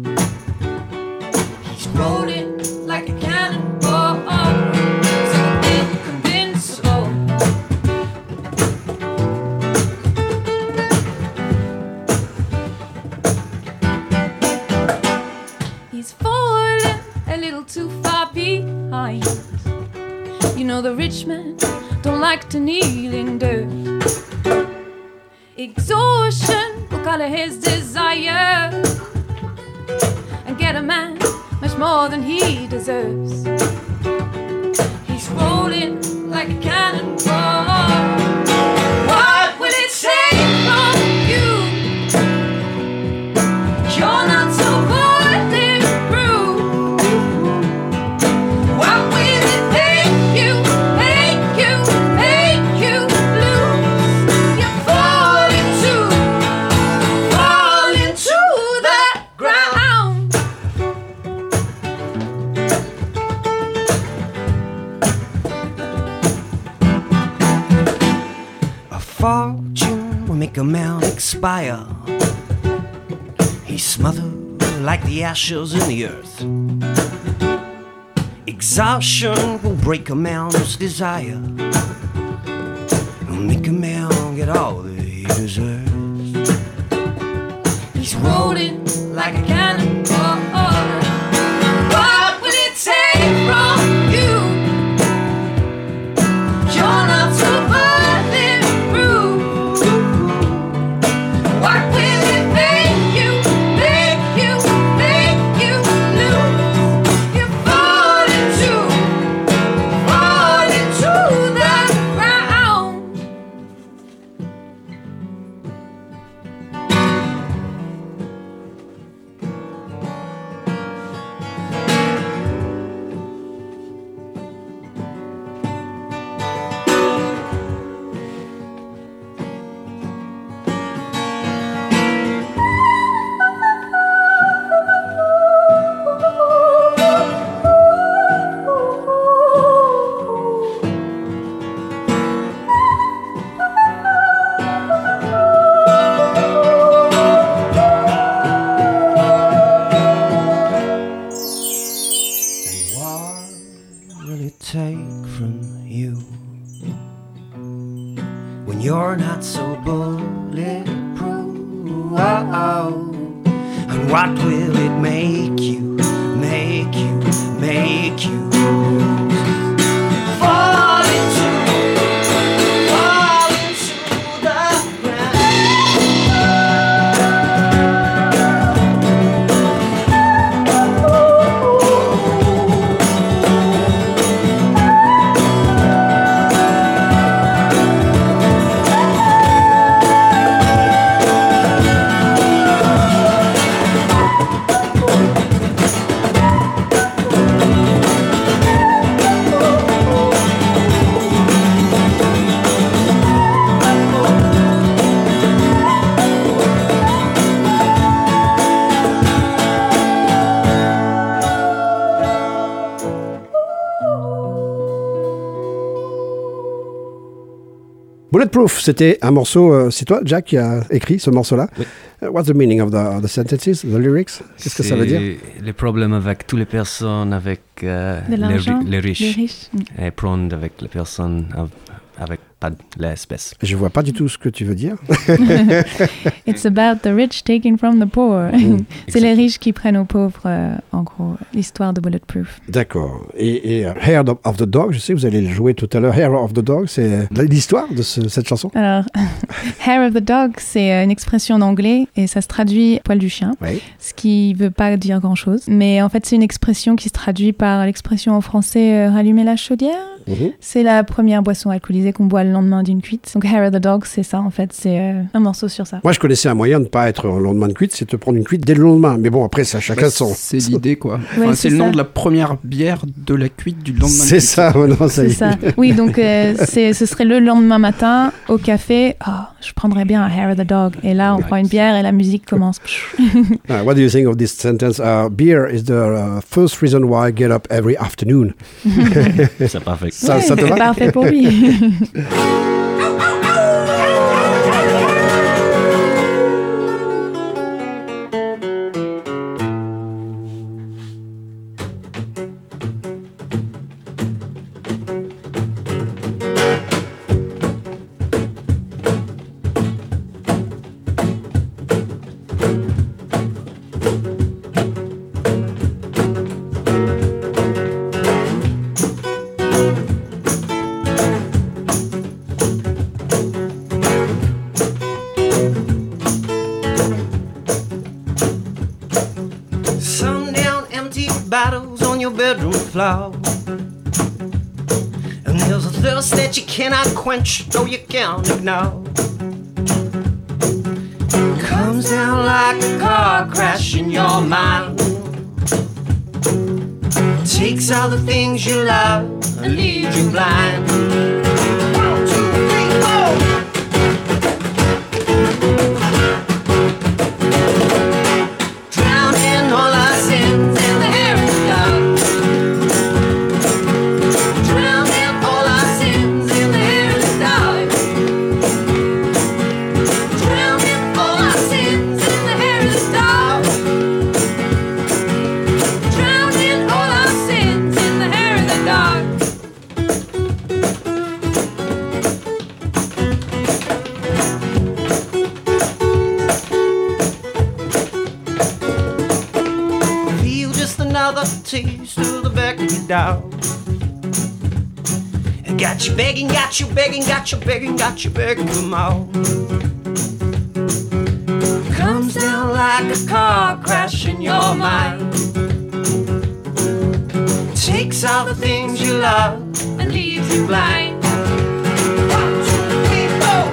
E: He's
F: Rolling like a cannonball, so inconvincible. He's falling a little too far behind. You know the rich men don't like to kneel in dirt. Exhaustion will color his desire and get a man much more than he deserves. He's rolling like a cannonball. What will it take from you? You're not so bulletproof. What will it make you, make you, make you lose? You're falling to, falling to the ground.
E: A fortune will make a man expire. He's smothered like the ashes in the earth. Exhaustion will break a man's desire, will make a man get all that he deserves.
F: He's rolling like a cannonball. What will it take from you? You're not so bulletproof. What will it make you, make you, make you lose? You fall into, fall into the ground.
E: What will it take from you when you're not so bulletproof? And what will it make you, make you, make you lose? Fall into, fall into the ground.
A: Bulletproof, c'était un morceau. Euh, c'est toi, Jack, qui a écrit ce morceau-là.
C: Oui.
A: Uh, what's the meaning of the, of the sentences, the lyrics? Qu'est-ce que ça veut dire?
C: C'est les problèmes avec toutes les personnes, avec euh,
B: De
C: les,
B: l'argent,
C: ri- les riches,
B: les riches. Mm.
C: et prendre avec les personnes av- avec pas de l'espèce.
A: Je vois pas du tout ce que tu veux dire.
B: It's about the rich taking from the poor. C'est les riches qui prennent aux pauvres, euh, en gros, l'histoire de Bulletproof.
A: D'accord. Et, et euh, Hair of the Dog, je sais, vous allez le jouer tout à l'heure. Hair of the Dog, c'est l'histoire de ce- cette chanson?
B: Alors, hair of the dog, c'est euh, une expression en anglais et ça se traduit poil du chien,
A: Oui.
B: ce qui veut pas dire grand-chose. Mais en fait, c'est une expression qui se traduit par l'expression en français euh, rallumer la chaudière.
A: Mhm.
B: C'est la première boisson alcoolisée qu'on boit le lendemain d'une cuite. Donc Hair of the Dog, c'est ça en fait, c'est euh, un morceau sur ça.
A: Moi, je connaissais un moyen de ne pas être au lendemain de cuite, c'est de prendre une cuite dès le lendemain. Mais bon, après, ça, chacun
D: Bah,
A: son.
D: C'est l'idée, quoi. Enfin,
B: Ouais,
D: c'est
B: c'est
D: le nom
B: ça.
D: de la première bière de la cuite du lendemain. de
A: C'est
D: cuite.
A: ça, oh non, ça
B: C'est
A: y est.
B: ça. Oui, donc euh, c'est, ce serait le lendemain matin au café. Oh, je prendrais bien un Hair of the Dog. Et là, on prend une bière et la musique commence.
A: Uh, what do you think of this sentence? Uh, beer is the uh, first reason why I get up every afternoon.
C: C'est parfait.
A: Ça,
B: Ouais,
A: ça te
B: c'est
A: va?
B: parfait pour lui.
E: Sundown, empty bottles on your bedroom floor. And there's a thirst that you cannot quench, though you can't ignore. Comes down like a car crash in your mind. Takes all the things you love and leaves you blind. One, two, three, four. Drowning all our sins in the hair of the dog. Drowning all our sins in the hair of the dog. Drowning all our sins in the hair of the dog. Drowning all our sins in the hair of the
G: tears through the back of your down. Got you begging, got you begging, got you begging, got you begging for more. Comes down like a car crash in your mind. Takes all the things you love and leaves you blind. One, two, three, four.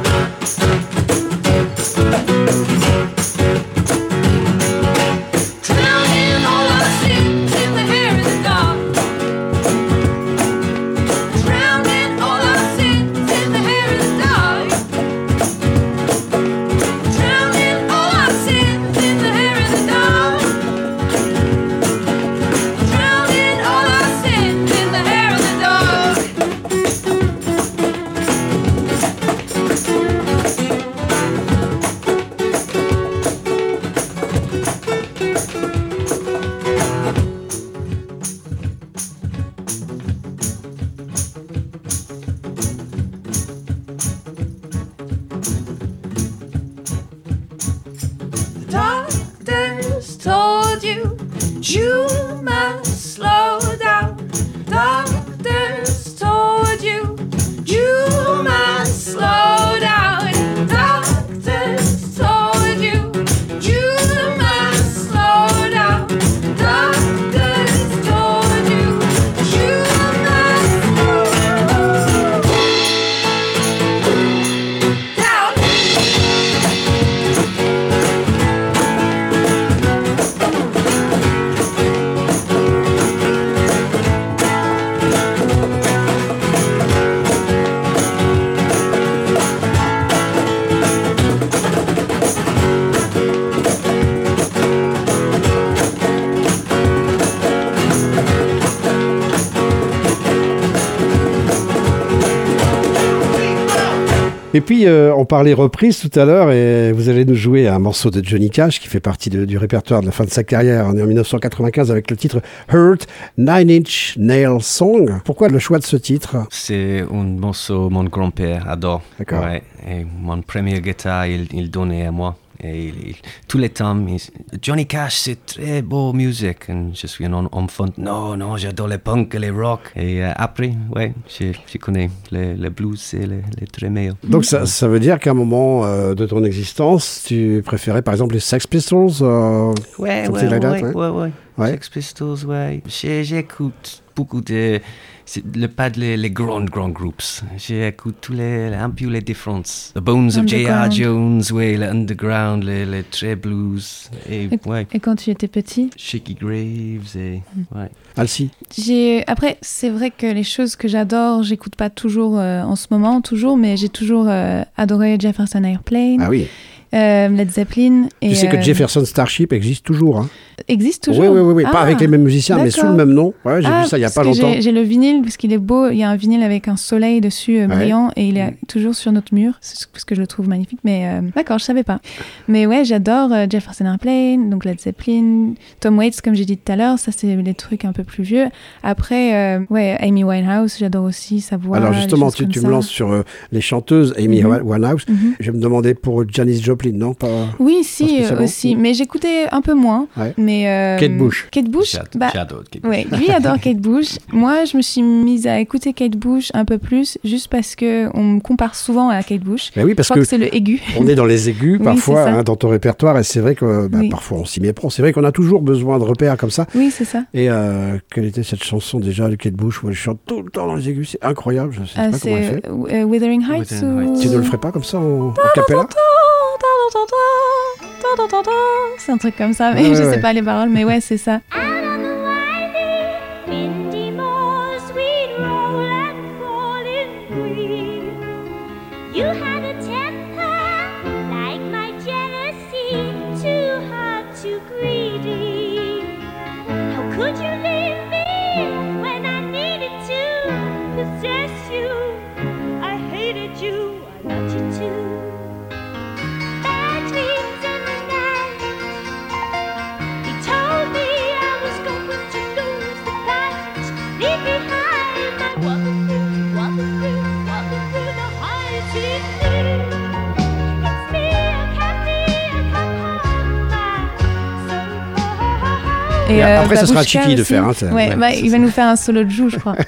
G: Drowning all our sins in the hair in the dark. Drowning all our sins in the hair in the dark. Drowning all our sins in the hair in the dark. Drowning all our sins in the hair in the dark. The doctors told you you must slow down. Doctors told you you must slow down. Doctors told you you must slow down. Doctors told you you must slow down.
A: Et puis, euh, on parlait reprise tout à l'heure et vous allez nous jouer un morceau de Johnny Cash qui fait partie de- du répertoire de la fin de sa carrière. On est en dix-neuf cent quatre-vingt-quinze avec le titre Hurt, Nine Inch Nail Song. Pourquoi le choix de ce titre?
C: C'est un morceau que mon grand-père adore.
A: D'accord.
C: Ouais. Et mon premier guitare, il, il donnait à moi. Et il, il- tous les temps, il- Johnny Cash, c'est très beau musique. Et je suis un en- enfant. Non, non, j'adore les punk et les rock. Et euh, après, ouais, je, je connais les, les blues et les, les très meilleurs.
A: Donc ça, ça veut dire qu'à un moment euh, de ton existence, tu préférais par exemple les Sex Pistols euh,
C: Ouais,
A: something
C: ouais,
A: like that,
C: ouais,
A: ouais.
C: ouais, ouais.
A: Ouais.
C: Sex Pistols, ouais. J'ai- J'écoute beaucoup de... c'est le, pas de les, les grands, grands groupes. J'écoute tous les, un peu les différences. The Bones of J R.
B: Underground.
C: Jones, ouais, le underground, les, les très blues. Et,
B: Et-
C: ouais,
B: Et quand tu étais petit,
C: Shaky Graves, et... Ouais.
A: Alcy.
B: j'ai après c'est vrai que les choses que j'adore, j'écoute pas toujours euh, en ce moment toujours, mais j'ai toujours euh, adoré Jefferson Airplane,
A: Ah oui.
B: euh, Led Zeppelin et
A: Tu sais que
B: euh,
A: Jefferson Starship existe toujours. Hein.
B: existe toujours.
A: Oui, oui, oui, oui. Pas
B: Ah,
A: avec les mêmes musiciens, mais sous
B: d'accord.
A: le même nom. Ouais, j'ai
B: Ah,
A: vu ça il y a
B: parce
A: pas
B: que
A: longtemps.
B: j'ai- J'ai le vinyle parce qu'il est beau. Il y a un vinyle avec un soleil dessus euh,
A: Ouais.
B: brillant et il est toujours sur notre mur, c'est parce que je le trouve magnifique. Mais euh, d'accord, je savais pas. Mais ouais, j'adore euh, Jefferson Airplane, donc Led Zeppelin, Tom Waits, comme j'ai dit tout à l'heure. Ça, c'est les trucs un peu plus vieux. Après, euh, ouais, Amy Winehouse, j'adore aussi sa voix.
A: Alors
B: les
A: justement,
B: choses
A: tu,
B: comme
A: tu
B: ça.
A: me lances sur euh, les chanteuses, Amy
B: Mhm.
A: Winehouse.
B: Mhm.
A: Je me demandais pour Janis Joplin, non pas...
B: Oui,
A: Pas
B: si,
A: spécialement.
B: euh, aussi. Mais j'écoutais un peu moins.
A: Ouais.
B: Mais, euh,
A: Kate Bush.
B: Kate Bush,
C: J'adore,
B: bah,
C: j'adore Kate
B: ouais, lui adore Kate Bush. Moi, je me suis mise à écouter Kate Bush un peu plus, juste parce que on me compare souvent à Kate Bush.
A: Mais oui,
B: Je
A: parce
B: crois
A: que
B: que c'est le aigu.
A: on est dans les aigus
B: Oui,
A: parfois
B: c'est ça.
A: hein, dans ton répertoire et c'est vrai que bah,
B: Oui.
A: parfois on s'y méprend. C'est vrai qu'on a toujours besoin de repères comme ça.
B: Oui, c'est ça.
A: Et euh, quelle était cette chanson déjà de Kate Bush où elle chante tout le temps dans les aigus? C'est incroyable, je ne sais
B: Ah,
A: pas comment elle
B: c'est
A: fait.
B: euh, Wuthering Heights
C: Wuthering
B: ou...
C: Heights.
A: Tu ne le ferais pas comme ça en, en cappella?
B: C'est un truc comme ça, mais
A: Ouais, ouais,
B: je sais
A: ouais.
B: pas les paroles, mais ouais, c'est ça.
H: Out on the winding, windy moors, we'd roll and fall in green. You had a temper like my jealousy, too hard, too greedy. How could you leave me when I needed to possess you? I hated you, I loved you too. Bad dreams in the night. He told me I was
B: Et,
A: Et
B: euh,
A: après, ça sera à
B: Babushka
A: Chiki de
B: aussi.
A: faire. Hein, ça-
B: Ouais,
A: ouais.
B: bah, il va nous faire un solo de joue, je crois.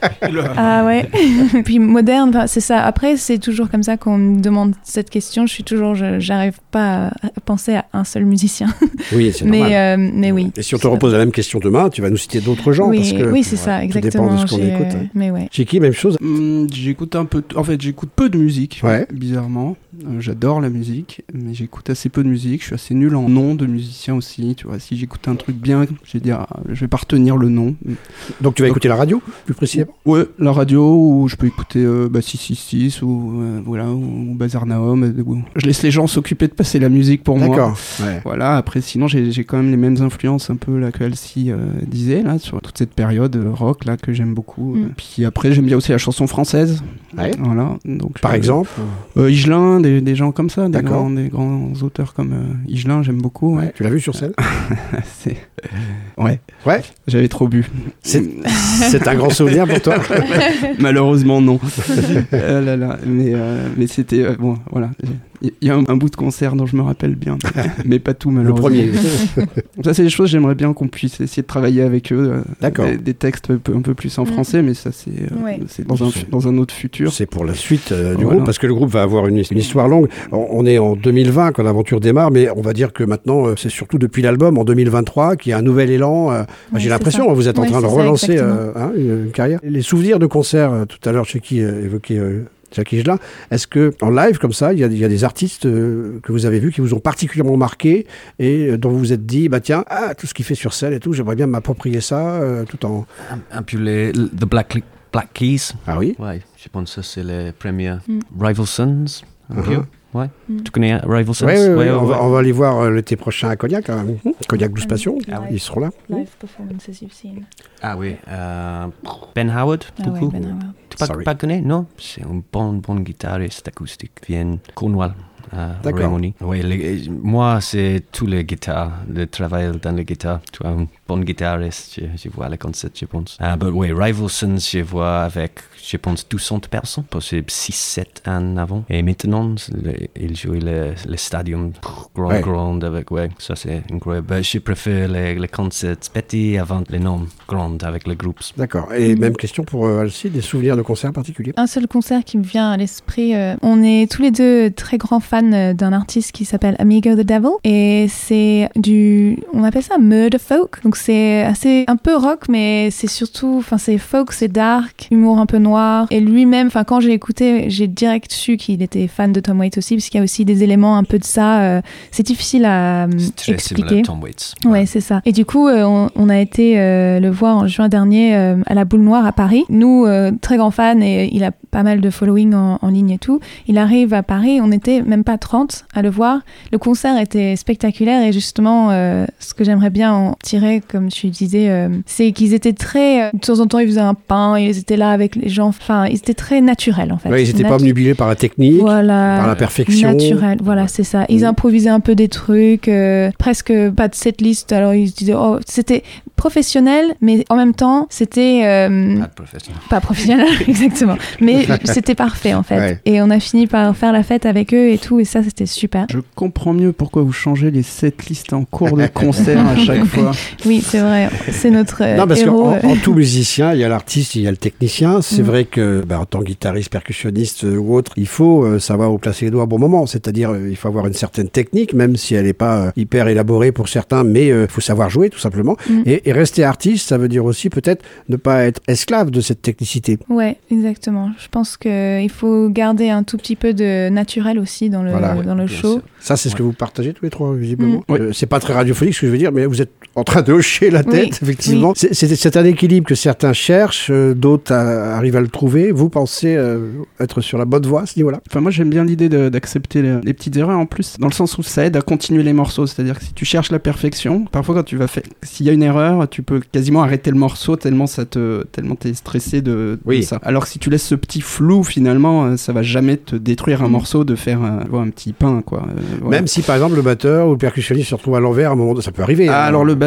B: Ah ouais. Puis moderne, bah, c'est ça. Après, c'est toujours comme ça qu'on me demande cette question. Je suis toujours, je, j'arrive pas à penser à un seul musicien.
A: Oui, c'est normal.
B: Mais, euh, mais oui.
A: Et si on te repose la même question demain, tu vas nous citer d'autres gens.
B: Oui,
A: parce que
B: oui, c'est ça,
A: tout
B: exactement.
A: dépend de ce qu'on
B: J'ai,
A: écoute.
B: euh, Mais ouais.
A: Chiki, même chose.
D: Hum, j'écoute un peu, en fait j'écoute peu de musique,
A: Ouais.
D: bizarrement. Euh, j'adore la musique, mais j'écoute assez peu de musique. Je suis assez nul en nom de musicien aussi. Tu vois, si j'écoute un truc bien, je vais dire, ah, je vais pas retenir le nom.
A: Donc tu vas écouter la radio, plus précisément.
D: Ouais, la radio, ou je peux écouter euh, bah, six cent soixante-six ou euh, voilà, ou, ou Bazar Naum. euh, ou- Je laisse les gens s'occuper de passer la musique pour moi.
A: D'accord. Ouais.
D: Voilà, après sinon j'ai j'ai quand même les mêmes influences un peu là que Elsie euh, disait là sur toute cette période euh, rock là que j'aime beaucoup.
B: Mm.
D: Euh, Puis après j'aime bien aussi la chanson française.
A: Ouais.
D: Voilà, donc
A: Par
D: euh,
A: exemple.
D: euh, Higelin, des, des gens comme ça, des
A: D'accord.
D: grands, des grands auteurs comme euh, Higelin, j'aime beaucoup. Ouais.
A: Tu l'as vu sur scène.
D: C'est... ouais.
A: Ouais.
D: J'avais trop bu.
A: C'est c'est un grand souvenir pour toi.
D: Malheureusement non. Euh, là, là. Mais, euh, mais c'était euh, bon, voilà. Il y a un, un bout de concert dont je me rappelle bien, mais pas tout
A: Le
D: malheureusement.
A: premier.
D: Ça, c'est des choses, j'aimerais bien qu'on puisse essayer de travailler avec eux. euh,
A: D'accord.
D: Des, des textes un peu, un peu plus en
B: Mm.
D: français, mais ça, c'est, euh,
B: Ouais.
D: c'est dans, un, dans un autre futur.
A: C'est pour la suite euh, du
D: Voilà.
A: groupe, parce que le groupe va avoir une, une histoire longue. On, on est en deux mille vingt quand l'aventure démarre, mais on va dire que maintenant, euh, c'est surtout depuis l'album, en deux mille vingt-trois, qu'il y a un nouvel élan. euh,
B: Ouais,
A: J'ai
B: c'est
A: l'impression,
B: ça.
A: vous êtes en
B: Ouais,
A: train de
B: c'est ça,
A: relancer
B: exactement.
A: euh, hein, une, une carrière. Les souvenirs de concerts, euh, tout à l'heure, chez qui euh, évoquait euh, Jacques Higelin, est-ce que en live comme ça, il y a, il y a des artistes euh, que vous avez vus qui vous ont particulièrement marqué et euh, dont vous vous êtes dit, bah tiens, ah, tout ce qu'il fait sur scène et tout, j'aimerais bien m'approprier ça, euh, tout en...
C: Un, un peu les The Black, Black Keys.
A: Ah oui.
C: Ouais, je pense que c'est les premiers.
B: Mm.
C: Rival Sons. Un peu.
A: Uh-huh.
C: Ouais.
B: Mm.
C: Tu connais Rival Sons?
A: Oui, oui, oui,
C: Ouais,
A: on,
C: ouais,
A: va, on va aller voir euh, l'été prochain à Cognac, hein. Cognac Blues Passion,
B: Ah oui.
A: ils seront là.
B: Live performances you've seen.
C: Ah oui. euh, Ben Howard,
B: Ah ouais,
C: beaucoup.
B: Ben Howard.
C: Tu pas,
A: Sorry.
C: pas connais? Non, c'est un bon, bon guitariste acoustique. Vient Cornwall. à
A: D'accord.
C: Royaume-Uni. Oui, les- moi, c'est tous les guitares, le travail dans les guitares. Tu vois, un bon guitariste, je, je vois les concerts, je pense. Ah, mais oui, Rival Sons, je vois avec, je pense, deux cents personnes, parce que six sept ans avant. Et maintenant, le- ils jouent le, le stadium grand,
A: Ouais.
C: grand avec, ouais, ça c'est incroyable. Ben, je préfère les, les concerts petits avant les noms grands avec les groupes.
A: D'accord. Et même question pour euh, Alcy, des souvenirs de concerts particuliers.
B: Un seul concert qui me vient à l'esprit, euh, on est tous les deux très grands fans euh, d'un artiste qui s'appelle Amigo the Devil, et c'est du, on appelle ça murder folk, donc c'est assez un peu rock, mais c'est surtout, enfin c'est folk, c'est dark, humour un peu noir, et lui-même, enfin quand j'ai écouté, j'ai direct su qu'il était fan de Tom Waits aussi, parce qu'il y a aussi des éléments un peu de ça, euh, c'est difficile à euh,
C: C'est très
B: expliquer.
C: similaire à Tom Waits.
B: Ouais, c'est ça. Et du coup, euh, on, on a été euh, le voir en juin dernier euh, à la Boule Noire à Paris. Nous, euh, très grands fans, et il a pas mal de following en, en ligne et tout. Il arrive à Paris, on était même pas trente à le voir. Le concert était spectaculaire, et justement, euh, ce que j'aimerais bien en tirer, comme tu disais, euh, c'est qu'ils étaient très... euh, de temps en temps, ils faisaient un pain, ils étaient là avec les gens. Enfin, ils étaient très naturels, en fait.
A: Ouais, ils n'étaient
B: Natu-
A: pas obnubilés par la technique,
B: Voilà.
A: par la perfection.
B: Naturel, voilà, c'est ça. Ils
A: Mm.
B: improvisaient un peu des trucs, euh, presque pas de setlist, alors ils se disaient, oh, c'était professionnel, mais en même temps, c'était euh,
C: Pas de professionnel.
B: pas professionnel, exactement, mais c'était parfait en fait.
A: Ouais.
B: Et on a fini par faire la fête avec eux et tout, et ça, c'était super.
D: Je comprends mieux pourquoi vous changez les setlists en cours de concert à chaque fois.
B: Oui, c'est vrai, c'est notre euh,
A: Non, parce
B: héros.
A: qu'en
B: euh.
A: en tout musicien, il y a l'artiste, il y a le technicien. C'est
B: Mm.
A: vrai que, bah, en tant que guitariste, percussionniste euh, ou autre, il faut euh, savoir où placer les doigts au bon moment. C'est-à-dire, euh, il faut avoir une certaine technique, même si elle n'est pas euh, hyper élaborée pour certains, mais il faut savoir jouer, tout simplement.
B: Mm.
A: Et, et rester artiste, ça veut dire aussi peut-être ne pas être esclave de cette technicité.
B: Ouais, exactement. Je pense qu'il faut garder un tout petit peu de naturel aussi dans le,
A: Voilà.
B: dans le
C: Bien
B: show.
C: sûr.
A: Ça, c'est ce que vous partagez tous les trois, visiblement.
D: Mm.
A: Euh, c'est pas très radiophonique ce que je veux dire, mais vous êtes en train de hocher la tête,
B: Oui.
A: effectivement. C'est, c'est, c'est un équilibre que certains cherchent, euh, d'autres euh, arrivent à le trouver. Vous pensez euh, être sur la bonne voie à ce niveau-là?
D: Enfin, moi, j'aime bien l'idée de- d'accepter les, les petites erreurs en plus, dans le sens où ça aide à continuer les morceaux. C'est-à-dire que si tu cherches la perfection, parfois quand tu vas faire, s'il y a une erreur, tu peux quasiment arrêter le morceau tellement ça te, tellement t'es stressé de, de
A: Oui.
D: ça. Alors que si tu laisses ce petit flou, finalement, euh, ça va jamais te détruire un
B: Mm.
D: morceau de faire un, tu vois, un petit pain, quoi. Euh, voilà.
A: Même si, par exemple, le batteur ou le percussionniste se retrouve à l'envers, à un moment donné, ça peut arriver.
D: Ah,
A: hein.
D: alors le
A: Oui.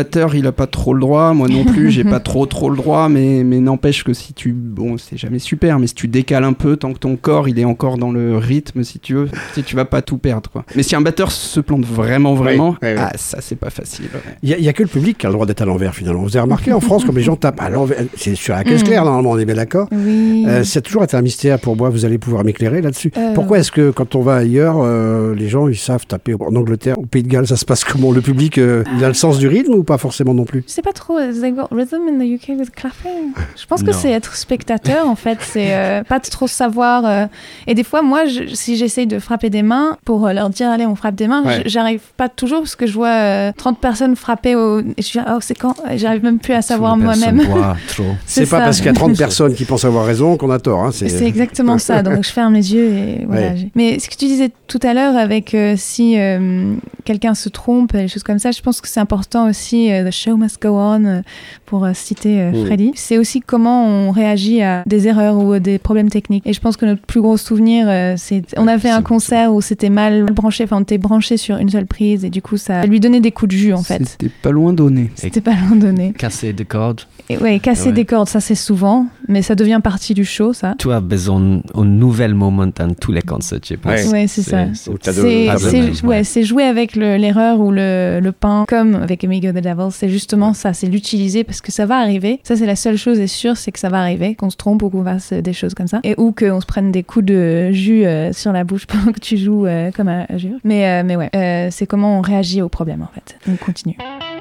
D: batteur, il a pas trop le droit. Moi non plus, j'ai pas trop trop le droit. Mais, mais n'empêche que si tu... Bon, c'est jamais super, mais si tu décales un peu, tant que ton corps, il est encore dans le rythme, si tu veux, tu sais, tu vas pas tout perdre, quoi. Mais si un batteur se plante vraiment, vraiment,
A: oui, oui, oui.
D: ah, ça, c'est pas facile.
A: Il ouais. n'y a, a que le public qui a le droit d'être à l'envers, finalement. Vous avez remarqué, en France, comme les gens tapent à l'envers, c'est sur la caisse claire, normalement, on est bien d'accord.
B: Oui.
A: Euh, ça a toujours été un mystère pour moi, vous allez pouvoir m'éclairer là-dessus.
B: Euh...
A: Pourquoi est-ce que quand on va ailleurs, euh, les gens, ils savent taper en Angleterre, au Pays de Galles, ça se passe comment? Le public, euh, il a le sens du rythme ou pas forcément non plus?
B: Je sais pas trop, they got rhythm in the U K with clapping. Je pense que
C: Non.
B: c'est être spectateur, en fait, c'est euh, pas trop savoir. Euh... Et des fois, moi, je, si j'essaye de frapper des mains pour euh, leur dire, allez, on frappe des mains,
A: ouais.
B: j'arrive pas toujours parce que je vois euh, trente personnes frapper au... Et je dis, oh, c'est quand? J'arrive même plus à savoir moi-même.
C: Trop.
A: C'est, c'est pas
B: ça.
A: parce qu'il y a trente personnes qui pensent avoir raison qu'on a tort. Hein, c'est...
B: c'est exactement ça, donc je ferme les yeux et voilà.
A: Ouais.
B: Mais ce que tu disais tout à l'heure avec euh, si euh, quelqu'un se trompe, des choses comme ça, je pense que c'est important aussi, euh, the show must go on, euh, pour euh, citer euh,
A: Mmh.
B: Freddy. C'est aussi comment on réagit à des erreurs ou à des problèmes techniques. Et je pense que notre plus gros souvenir, euh, c'est on a fait un concert où c'était mal branché, enfin on était branché sur une seule prise et du coup ça lui donnait des coups de jus en fait.
D: C'était pas loin donné.
B: C'était pas loin donné.
C: Casser des cordes.
B: Et ouais, casser
C: Ouais.
B: des cordes, ça c'est souvent, mais ça devient partie du show, ça.
C: Tu as besoin d'un nouvel moment dans tous les concerts, je pense.
A: Ouais.
B: Ouais, c'est ça.
A: Ou t'as de-
B: C'est,
A: pas de
B: c'est,
C: même,
B: ouais,
C: ouais.
B: c'est jouer avec le, l'erreur ou le, le pain, comme avec Amigo the Devil. C'est justement ça, c'est l'utiliser parce que ça va arriver. Ça, c'est la seule chose est sûre, c'est que ça va arriver, qu'on se trompe ou qu'on fasse des choses comme ça. Et ou qu'on se prenne des coups de jus euh, sur la bouche pendant que tu joues euh, comme un jus. Mais, euh, mais ouais, euh, c'est comment on réagit au problème en fait. On continue.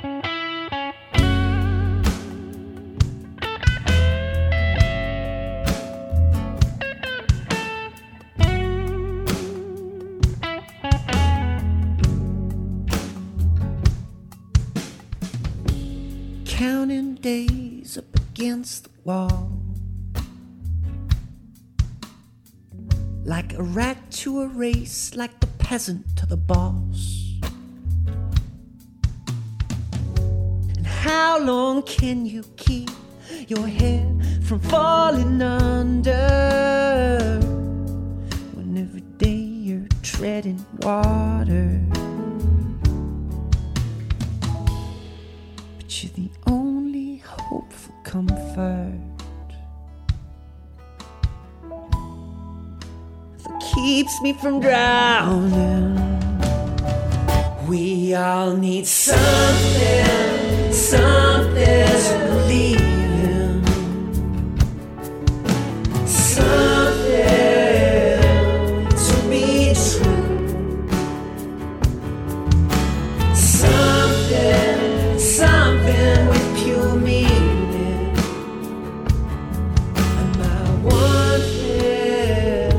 E: Counting days up against the wall, like a rat to a race, like the peasant to the boss. And how long can you keep your head from falling under when every day you're treading water? But you're the only hope for comfort that keeps me from drowning. We all need something, something to believe in, something to be true, something, something with pure meaning. And my one thing,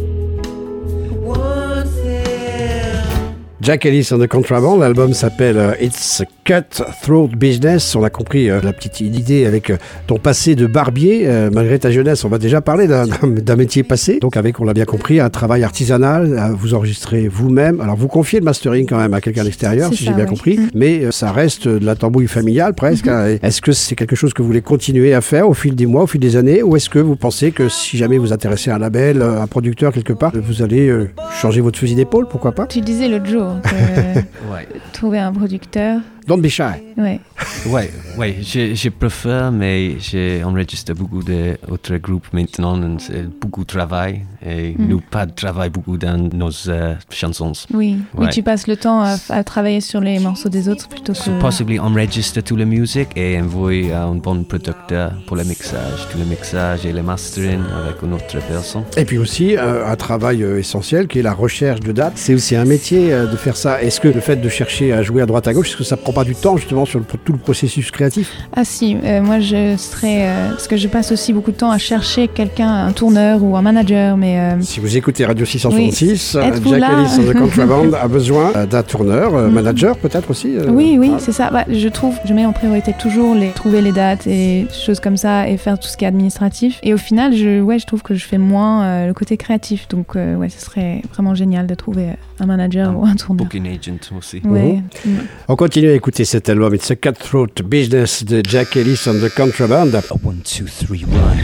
E: one thing.
A: Jack Ellis and the Contraband, l'album s'appelle euh, It's a Cutthroat Business. On a compris euh, la petite idée avec euh, ton passé de barbier. Euh, malgré ta jeunesse, on va déjà parler d'un, d'un métier passé. Donc avec, on l'a bien compris, un travail artisanal. euh, Vous enregistrez vous-même. Alors vous confiez le mastering quand même à quelqu'un d'extérieur,
B: C'est
A: si
B: ça,
A: j'ai bien
B: ouais.
A: compris.
B: Mm.
A: Mais euh, ça reste de la tambouille familiale presque. hein. Et Est-ce que c'est quelque chose que vous voulez continuer à faire au fil des mois, au fil des années? Ou est-ce que vous pensez que si jamais vous intéressez à un label, euh, un producteur quelque part, vous allez euh, changer votre fusil d'épaule, pourquoi pas?
B: Tu disais l'autre jour que
C: Ouais,
B: trouver un producteur,
A: Don't be shy.
B: ouais.
C: ouais, ouais, je, je préfère, mais j'enregistre beaucoup d'autres groupes maintenant. et C'est beaucoup de travail et
B: Mm.
C: nous pas de travail beaucoup dans nos euh, chansons.
B: Oui, oui,
C: Ouais.
B: tu passes le temps à, à travailler sur les morceaux des autres plutôt que...
C: So possibly enregistre toute la musique et envoyer à un bon producteur pour le mixage, tout le mixage et le mastering avec une autre personne.
A: Et puis aussi, euh, un travail euh, essentiel qui est la recherche de dates. C'est aussi un métier euh, de faire ça. Est-ce que le fait de chercher à jouer à droite à gauche, est-ce que ça prend pas du temps justement sur le- tout le processus créatif?
B: Ah si, euh, moi je serais... euh, parce que je passe aussi beaucoup de temps à chercher quelqu'un, un tourneur ou un manager, mais... euh,
A: Si vous écoutez Radio six cent soixante-six,
B: Oui.
A: euh,
B: Êtes-vous
A: Jack
B: là
A: Ellis and the Contraband a besoin euh, d'un tourneur, euh,
B: Mm.
A: manager peut-être aussi euh,
B: Oui, oui,
A: ah.
B: c'est ça. Bah, je trouve, je mets en priorité toujours les trouver les dates et choses comme ça et faire tout ce qui est administratif. Et au final, je, ouais, je trouve que je fais moins euh, le côté créatif. Donc, euh, ouais, ce serait vraiment génial de trouver un manager
C: Un
B: ou un tourneur.
C: Booking agent aussi.
B: Ouais. Mm.
A: On continue à écouter cet album It's a Cutthroat Business de Jack Ellis and the Contraband.
E: A one, two, three, one.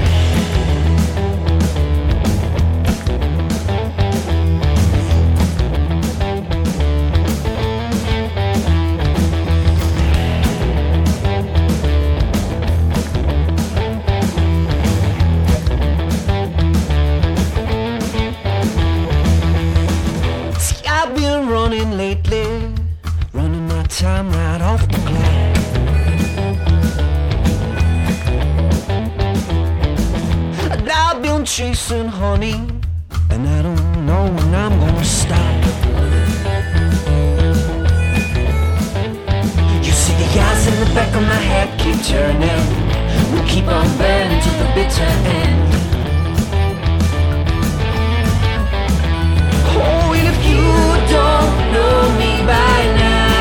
E: time right off the clock. And I've been chasing honey, and I don't know when I'm gonna stop. You see the eyes in the back of my head keep turning. We'll keep on burning to the bitter end. Oh, and if you don't know me by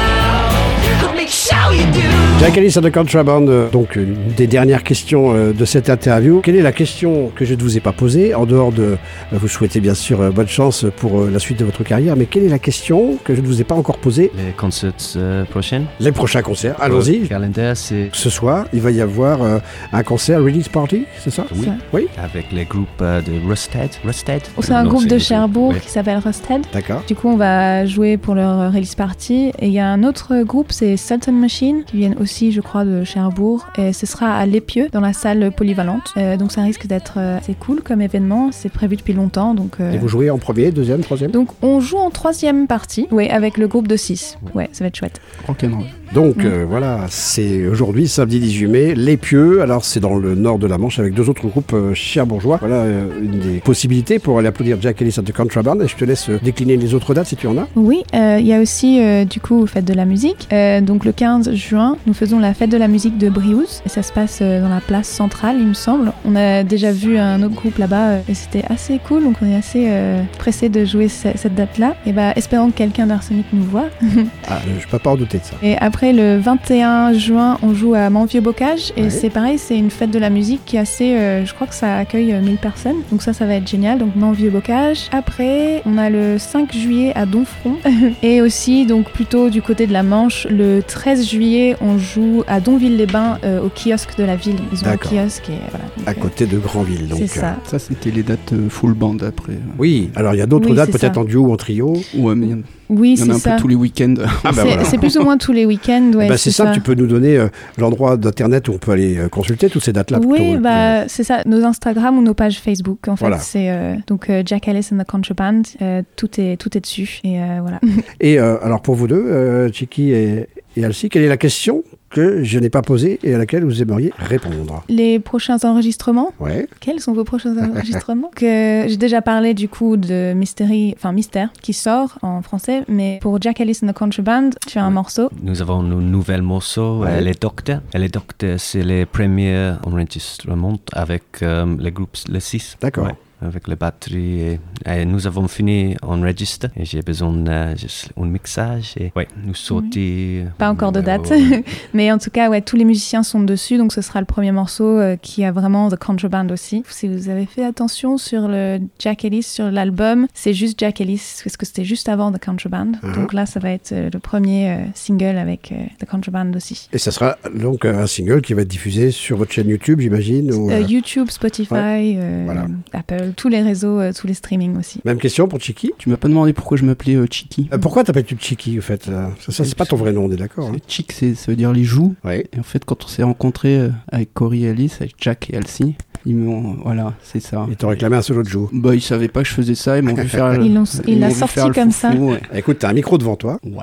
E: now, make sure you do.
A: Jack Ellis and the Contraband, euh, donc une des dernières questions euh, de cette interview. Quelle est la question que je ne vous ai pas posée, en dehors de, euh, vous souhaitez bien sûr euh, bonne chance pour euh, la suite de votre carrière, mais quelle est la question que je ne vous ai pas encore posée?
C: Les concerts euh, prochains.
A: Les prochains concerts, allons-y.
C: Le calendrier, c'est
A: Ce soir, il va y avoir euh, un concert Release Party, c'est ça?
C: Oui.
B: Ça.
A: Oui.
C: avec les groupes euh, de Rusted. Rusted
B: Oh, c'est un
C: Non,
B: groupe
C: c'est
B: de
C: le-
B: Cherbourg
C: ouais.
B: qui s'appelle Rusted.
A: D'accord.
B: Du coup, on va jouer pour leur release party. Et il y a un autre groupe, c'est Sultan Machine, qui viennent aussi, je crois, de Cherbourg. Et ce sera à Lépieux, dans la salle polyvalente. Euh, donc ça risque d'être euh, assez cool comme événement. C'est prévu depuis longtemps. Donc, euh,
A: Et vous jouez en premier, deuxième, troisième?
B: donc on joue en troisième partie, oui, avec le groupe de six. Ouais, ça va être chouette.
D: Rock'n'roll.
A: Donc
B: Mm.
A: euh, voilà, c'est aujourd'hui, samedi dix-huit mai, Lépieux. Alors c'est dans le nord de la Manche avec deux autres groupes euh, cherbourgeois. Voilà euh, une des possibilités pour aller applaudir Jack Ellis and the Contraband. Et je te laisse euh, décliner les autres dates si tu en as.
B: Oui, euh, il y a aussi euh, du coup Fête de la musique. Euh, donc le quinze juin, nous faisons la Fête de la musique de Briouze et ça se passe euh, dans la place centrale, il me semble. On a déjà vu un autre groupe là-bas euh, et c'était assez cool, donc on est assez euh, pressé de jouer ce- cette date-là. Et bah espérons que quelqu'un d'Arsenic nous voit.
A: Ah, euh, je peux pas en douter de ça.
B: Et après le vingt et un juin, on joue à Montvieux-Bocage et
A: Ouais.
B: c'est pareil, c'est une fête de la musique qui est assez, euh, je crois que ça accueille euh, mille personnes. Donc ça, ça va être génial. Donc Montvieux-Bocage. Après, on a le cinq juillet à Donfront et aussi donc plutôt du côté de la Manche, le treize juillet, on joue à Donville-les-Bains euh, au kiosque de la ville. Ils ont un
A: D'accord.
B: kiosque et voilà. Donc,
A: À
B: euh,
A: côté de Granville. Donc,
B: c'est ça.
A: euh,
D: Ça, c'était les dates euh, full band après. euh.
A: oui, alors il y a d'autres
B: Oui,
A: dates,
B: c'est
A: peut-être
B: ça.
A: en duo ou en trio.
D: Ouais, mais il y en-
B: Oui,
D: il y en a
B: c'est
D: un
B: ça.
D: peu tous les week-ends.
A: Ah bah
B: c'est
A: voilà.
B: c'est plus ou moins tous les week-ends. Ouais,
A: Bah, c'est
B: c'est
A: simple, tu peux nous donner euh, l'endroit d'internet où on peut aller euh, consulter toutes ces dates-là.
B: Oui,
A: plutôt, euh,
B: bah, c'est ça, nos Instagram ou nos pages Facebook. En fait,
A: Voilà.
B: c'est euh, donc euh, Jack Ellis and the Contraband. euh, tout est tout est dessus et euh, voilà.
A: Et euh, alors pour vous deux, euh, Chiki et, et Alcy, quelle est la question que je n'ai pas posée et à laquelle vous aimeriez répondre?
B: Les prochains enregistrements.
A: Ouais.
B: Quels sont vos prochains enregistrements? Que j'ai déjà parlé du coup de Mystery, enfin Mystère, qui sort en français, mais pour Jack Ellis and the Contraband, tu as un morceau.
C: Nous avons un nouvel morceau,
A: Ouais.
C: euh, Les Docteurs. Et Les Docteurs, c'est les premiers enregistrements avec euh, le groupe Le six.
A: D'accord.
C: Ouais, avec les batteries. Et, et nous avons fini en registre et j'ai besoin de juste un mixage. Et ouais, nous sortis.
B: Pas encore de date,
C: Ouais.
B: mais en tout cas, ouais, tous les musiciens sont dessus, donc ce sera le premier morceau euh, qui a vraiment The Contraband aussi. Si vous avez fait attention sur le Jack Ellis, sur l'album, c'est juste Jack Ellis, parce que c'était juste avant The Contraband.
A: Mhm.
B: Donc là, ça va être euh, le premier euh, single avec euh, The Contraband aussi.
A: Et ça sera donc un single qui va être diffusé sur votre chaîne YouTube, j'imagine ou,
B: Euh,
A: euh,
B: YouTube, Spotify, euh,
A: Voilà.
B: Apple, tous les réseaux, euh, tous les streamings aussi.
A: Même question pour Chiki.
D: Tu m'as pas demandé pourquoi je m'appelais euh, Chiki.
A: Euh, pourquoi t'appelles-tu Chiki, en fait euh, Ça, ça, c'est pas ton vrai nom, on est d'accord hein?
D: Chick, c'est- ça veut dire les joues.
A: Ouais.
D: Et en fait, quand on s'est rencontrés euh, avec Cory et Alice, avec Jack et Alcy, ils m'ont. Voilà, c'est ça.
A: Ils t'ont réclamé un solo de joue.
D: Bah, ils savaient pas que je faisais ça, ils m'ont vu faire.
B: Ils l'ont-
D: ils
B: il l'a
D: m'ont vu
B: sorti
D: faire le
B: comme ça.
D: foufou, ouais.
A: Écoute, t'as un micro devant toi.
D: Ouais.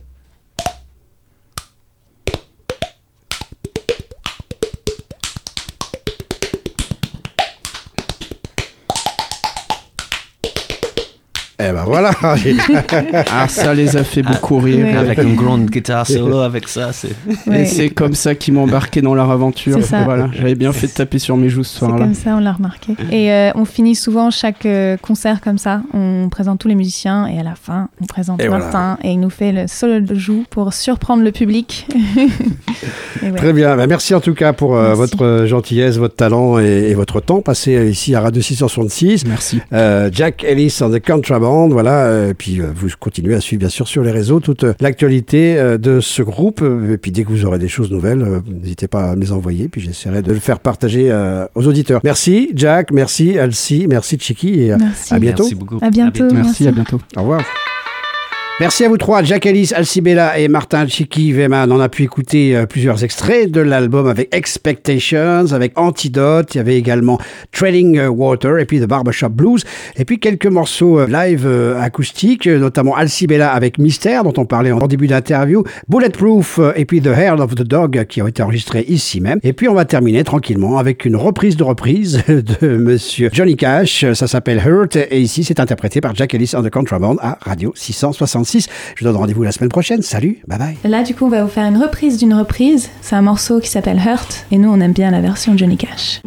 A: Eh ben voilà.
D: Ah, ça les a fait beaucoup rire.
B: Ouais.
C: Avec une grande guitare solo, avec ça, c'est.
B: Ouais.
D: Et c'est comme ça qu'ils m'ont embarqué dans leur aventure.
B: C'est ça.
D: Voilà, j'avais bien fait de taper sur mes joues ce
B: C'est
D: soir-là.
B: comme ça, on l'a remarqué. Et euh, on finit souvent chaque euh, concert comme ça. On présente tous les musiciens et à la fin, on présente
A: Et voilà.
B: Martin et il nous fait le solo de joue pour surprendre le public. Et ouais.
A: Très bien. Ben, merci en tout cas pour euh,
B: Merci.
A: votre euh, gentillesse, votre talent et, et votre temps passé euh, ici à Radio six cent soixante-six.
D: Merci.
A: Euh, Jack Ellis and the Contraband, voilà. euh, Et puis euh, vous continuez à suivre bien sûr sur les réseaux toute euh, l'actualité euh, de ce groupe. Euh, Et puis dès que vous aurez des choses nouvelles, euh, n'hésitez pas à me les envoyer. Puis j'essaierai de le faire partager euh, aux auditeurs. Merci Jack, merci Alcy, merci Chiki et euh,
B: Merci.
A: à bientôt.
C: Merci beaucoup.
B: À bientôt.
D: Merci,
B: Merci.
D: à bientôt.
A: Au revoir. Merci à vous trois, Jack Ellis, Alcy Bella et Martin Tchéky Weiman. On a pu écouter euh, plusieurs extraits de l'album avec Expectations, avec Antidote, il y avait également Treading Water et puis The Barbershop Blues, et puis quelques morceaux euh, live euh, acoustiques, notamment Alcy Bella avec Mystère, dont on parlait en début d'interview, Bulletproof euh, et puis The Hair of the Dog, qui ont été enregistrés ici même. Et puis on va terminer tranquillement avec une reprise de reprise de Monsieur Johnny Cash, ça s'appelle Hurt, et ici c'est interprété par Jack Ellis and the Contraband à Radio six cent soixante-six. Je vous donne rendez-vous la semaine prochaine. Salut, bye bye.
B: Là, du coup, on va vous faire une reprise d'une reprise. C'est un morceau qui s'appelle Hurt, et nous, on aime bien la version de Johnny Cash.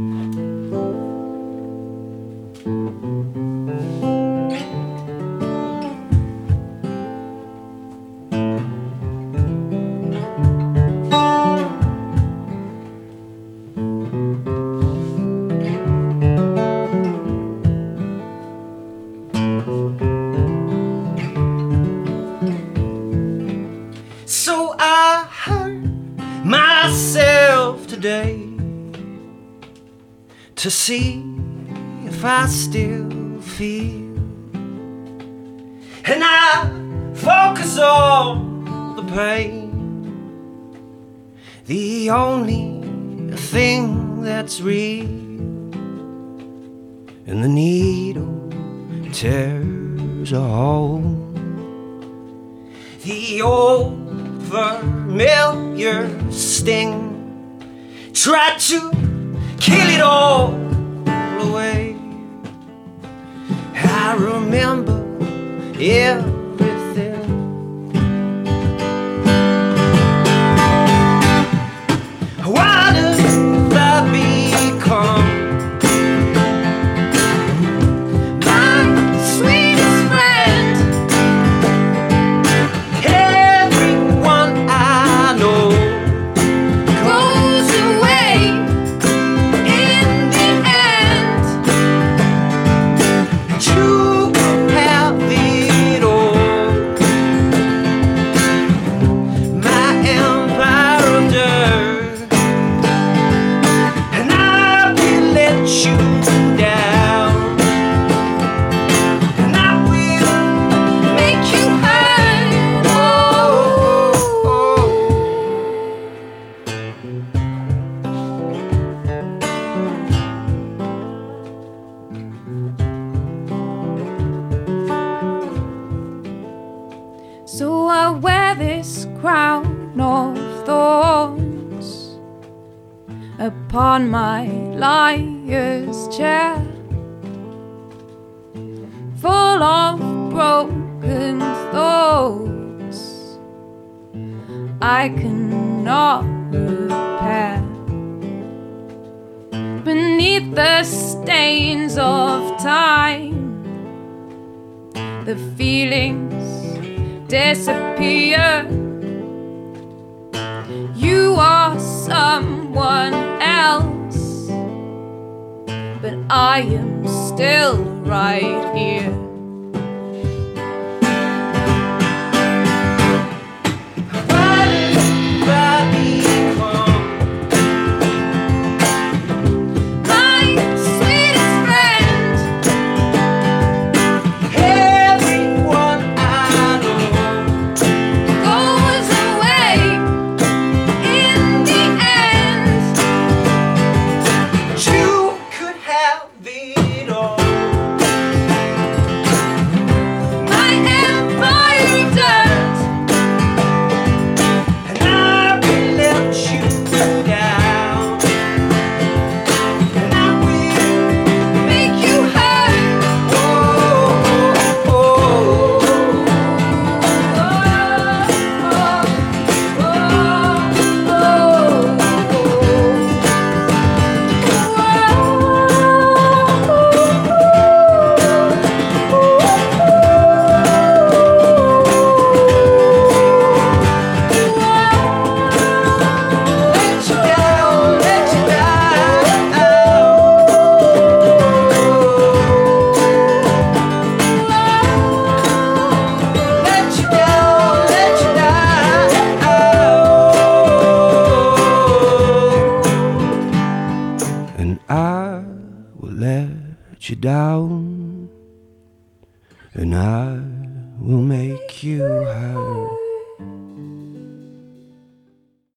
G: So I hurt myself today to see if I still feel, and I focus on the pain, the only thing that's real, and the needle tears a hole. The old familiar sting tried to kill it all away. I remember everything. What have I become? My sweetest friend. Everyone I know goes away in the end. You have it all. My empire of dirt, and I will let you down, and I will make you hurt. Oh, oh,
F: So I wear this crown of thorns upon my liar's chair, full of broken thoughts I cannot repair. Beneath the stains of time, the feelings disappear. You are someone else, but I am still right here.
G: what have I become?
F: My sweetest friend.
G: Everyone I know
F: Goes away in the end.
G: you could have it all.
F: My empire of dirt,
G: And I will let you down, and I will
F: make you hurt.
G: oh, oh, oh, let you down, let you down, let you down, let you down, and I will let you down, and I
C: will make you hurt.